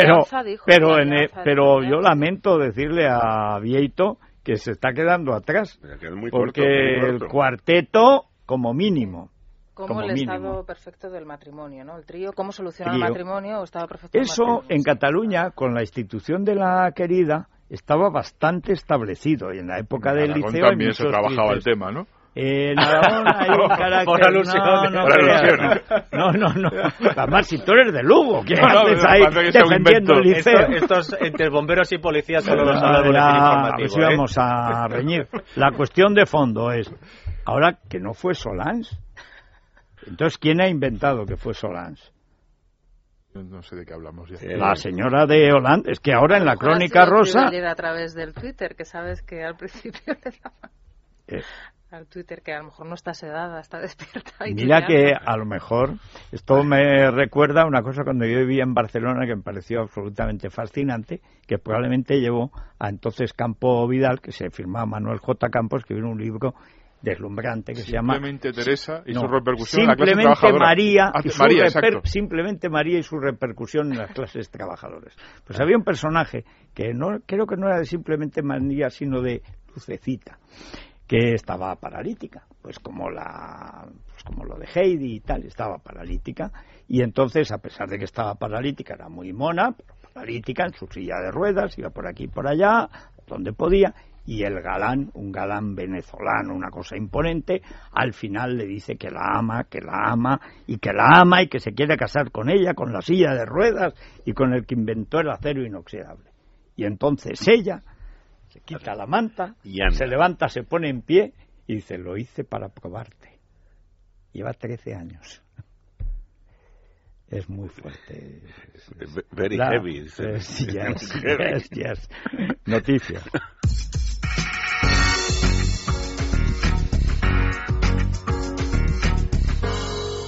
pero yo lamento decirle a Vieito que se está quedando atrás, porque el cuarteto, como mínimo. Como el estado perfecto del matrimonio, ¿no? El trío, ¿cómo soluciona el matrimonio o estado perfecto del matrimonio? Eso, en Cataluña, con la institución de la querida, estaba bastante establecido y en la época del Aragón liceo también se trabajaba el tema, ¿no? En Aragón hay un carácter... Por alusiones. No. Además, si tú eres de Lugo, ¿qué haces ahí defendiendo el liceo? Estos entre bomberos y policías solo los habla el boletín informativo. Pues íbamos a reñir. La cuestión de fondo es, ahora que no fue Solans, entonces, ¿quién ha inventado que fue Solans? No sé de qué hablamos ya. La señora de Hollande. Es que ahora en la Crónica Rosa... A través del Twitter, que sabes que al principio le daban... al Twitter, que a lo mejor no está sedada, está despierta. Mira que a lo mejor esto me recuerda a una cosa cuando yo vivía en Barcelona que me pareció absolutamente fascinante, que probablemente llevó a entonces Campo Vidal, que se firmaba Manuel J. Campos, que escribió un libro deslumbrante que se llama Teresa y su repercusión en la clase trabajadora. Simplemente María y su repercusión en las clases trabajadoras. Pues había un personaje que no creo que no era de simplemente María, sino de Lucecita, que estaba paralítica, pues como lo de Heidi y tal, estaba paralítica, y entonces, a pesar de que estaba paralítica, era muy mona, pero paralítica en su silla de ruedas, iba por aquí y por allá, donde podía, y el galán, un galán venezolano, una cosa imponente, al final le dice que la ama y que se quiere casar con ella, con la silla de ruedas y con el que inventó el acero inoxidable. Y entonces ella se quita la manta, se levanta, se pone en pie y dice, lo hice para probarte. Lleva 13 años. Es muy fuerte. Very heavy. Yes. Noticias.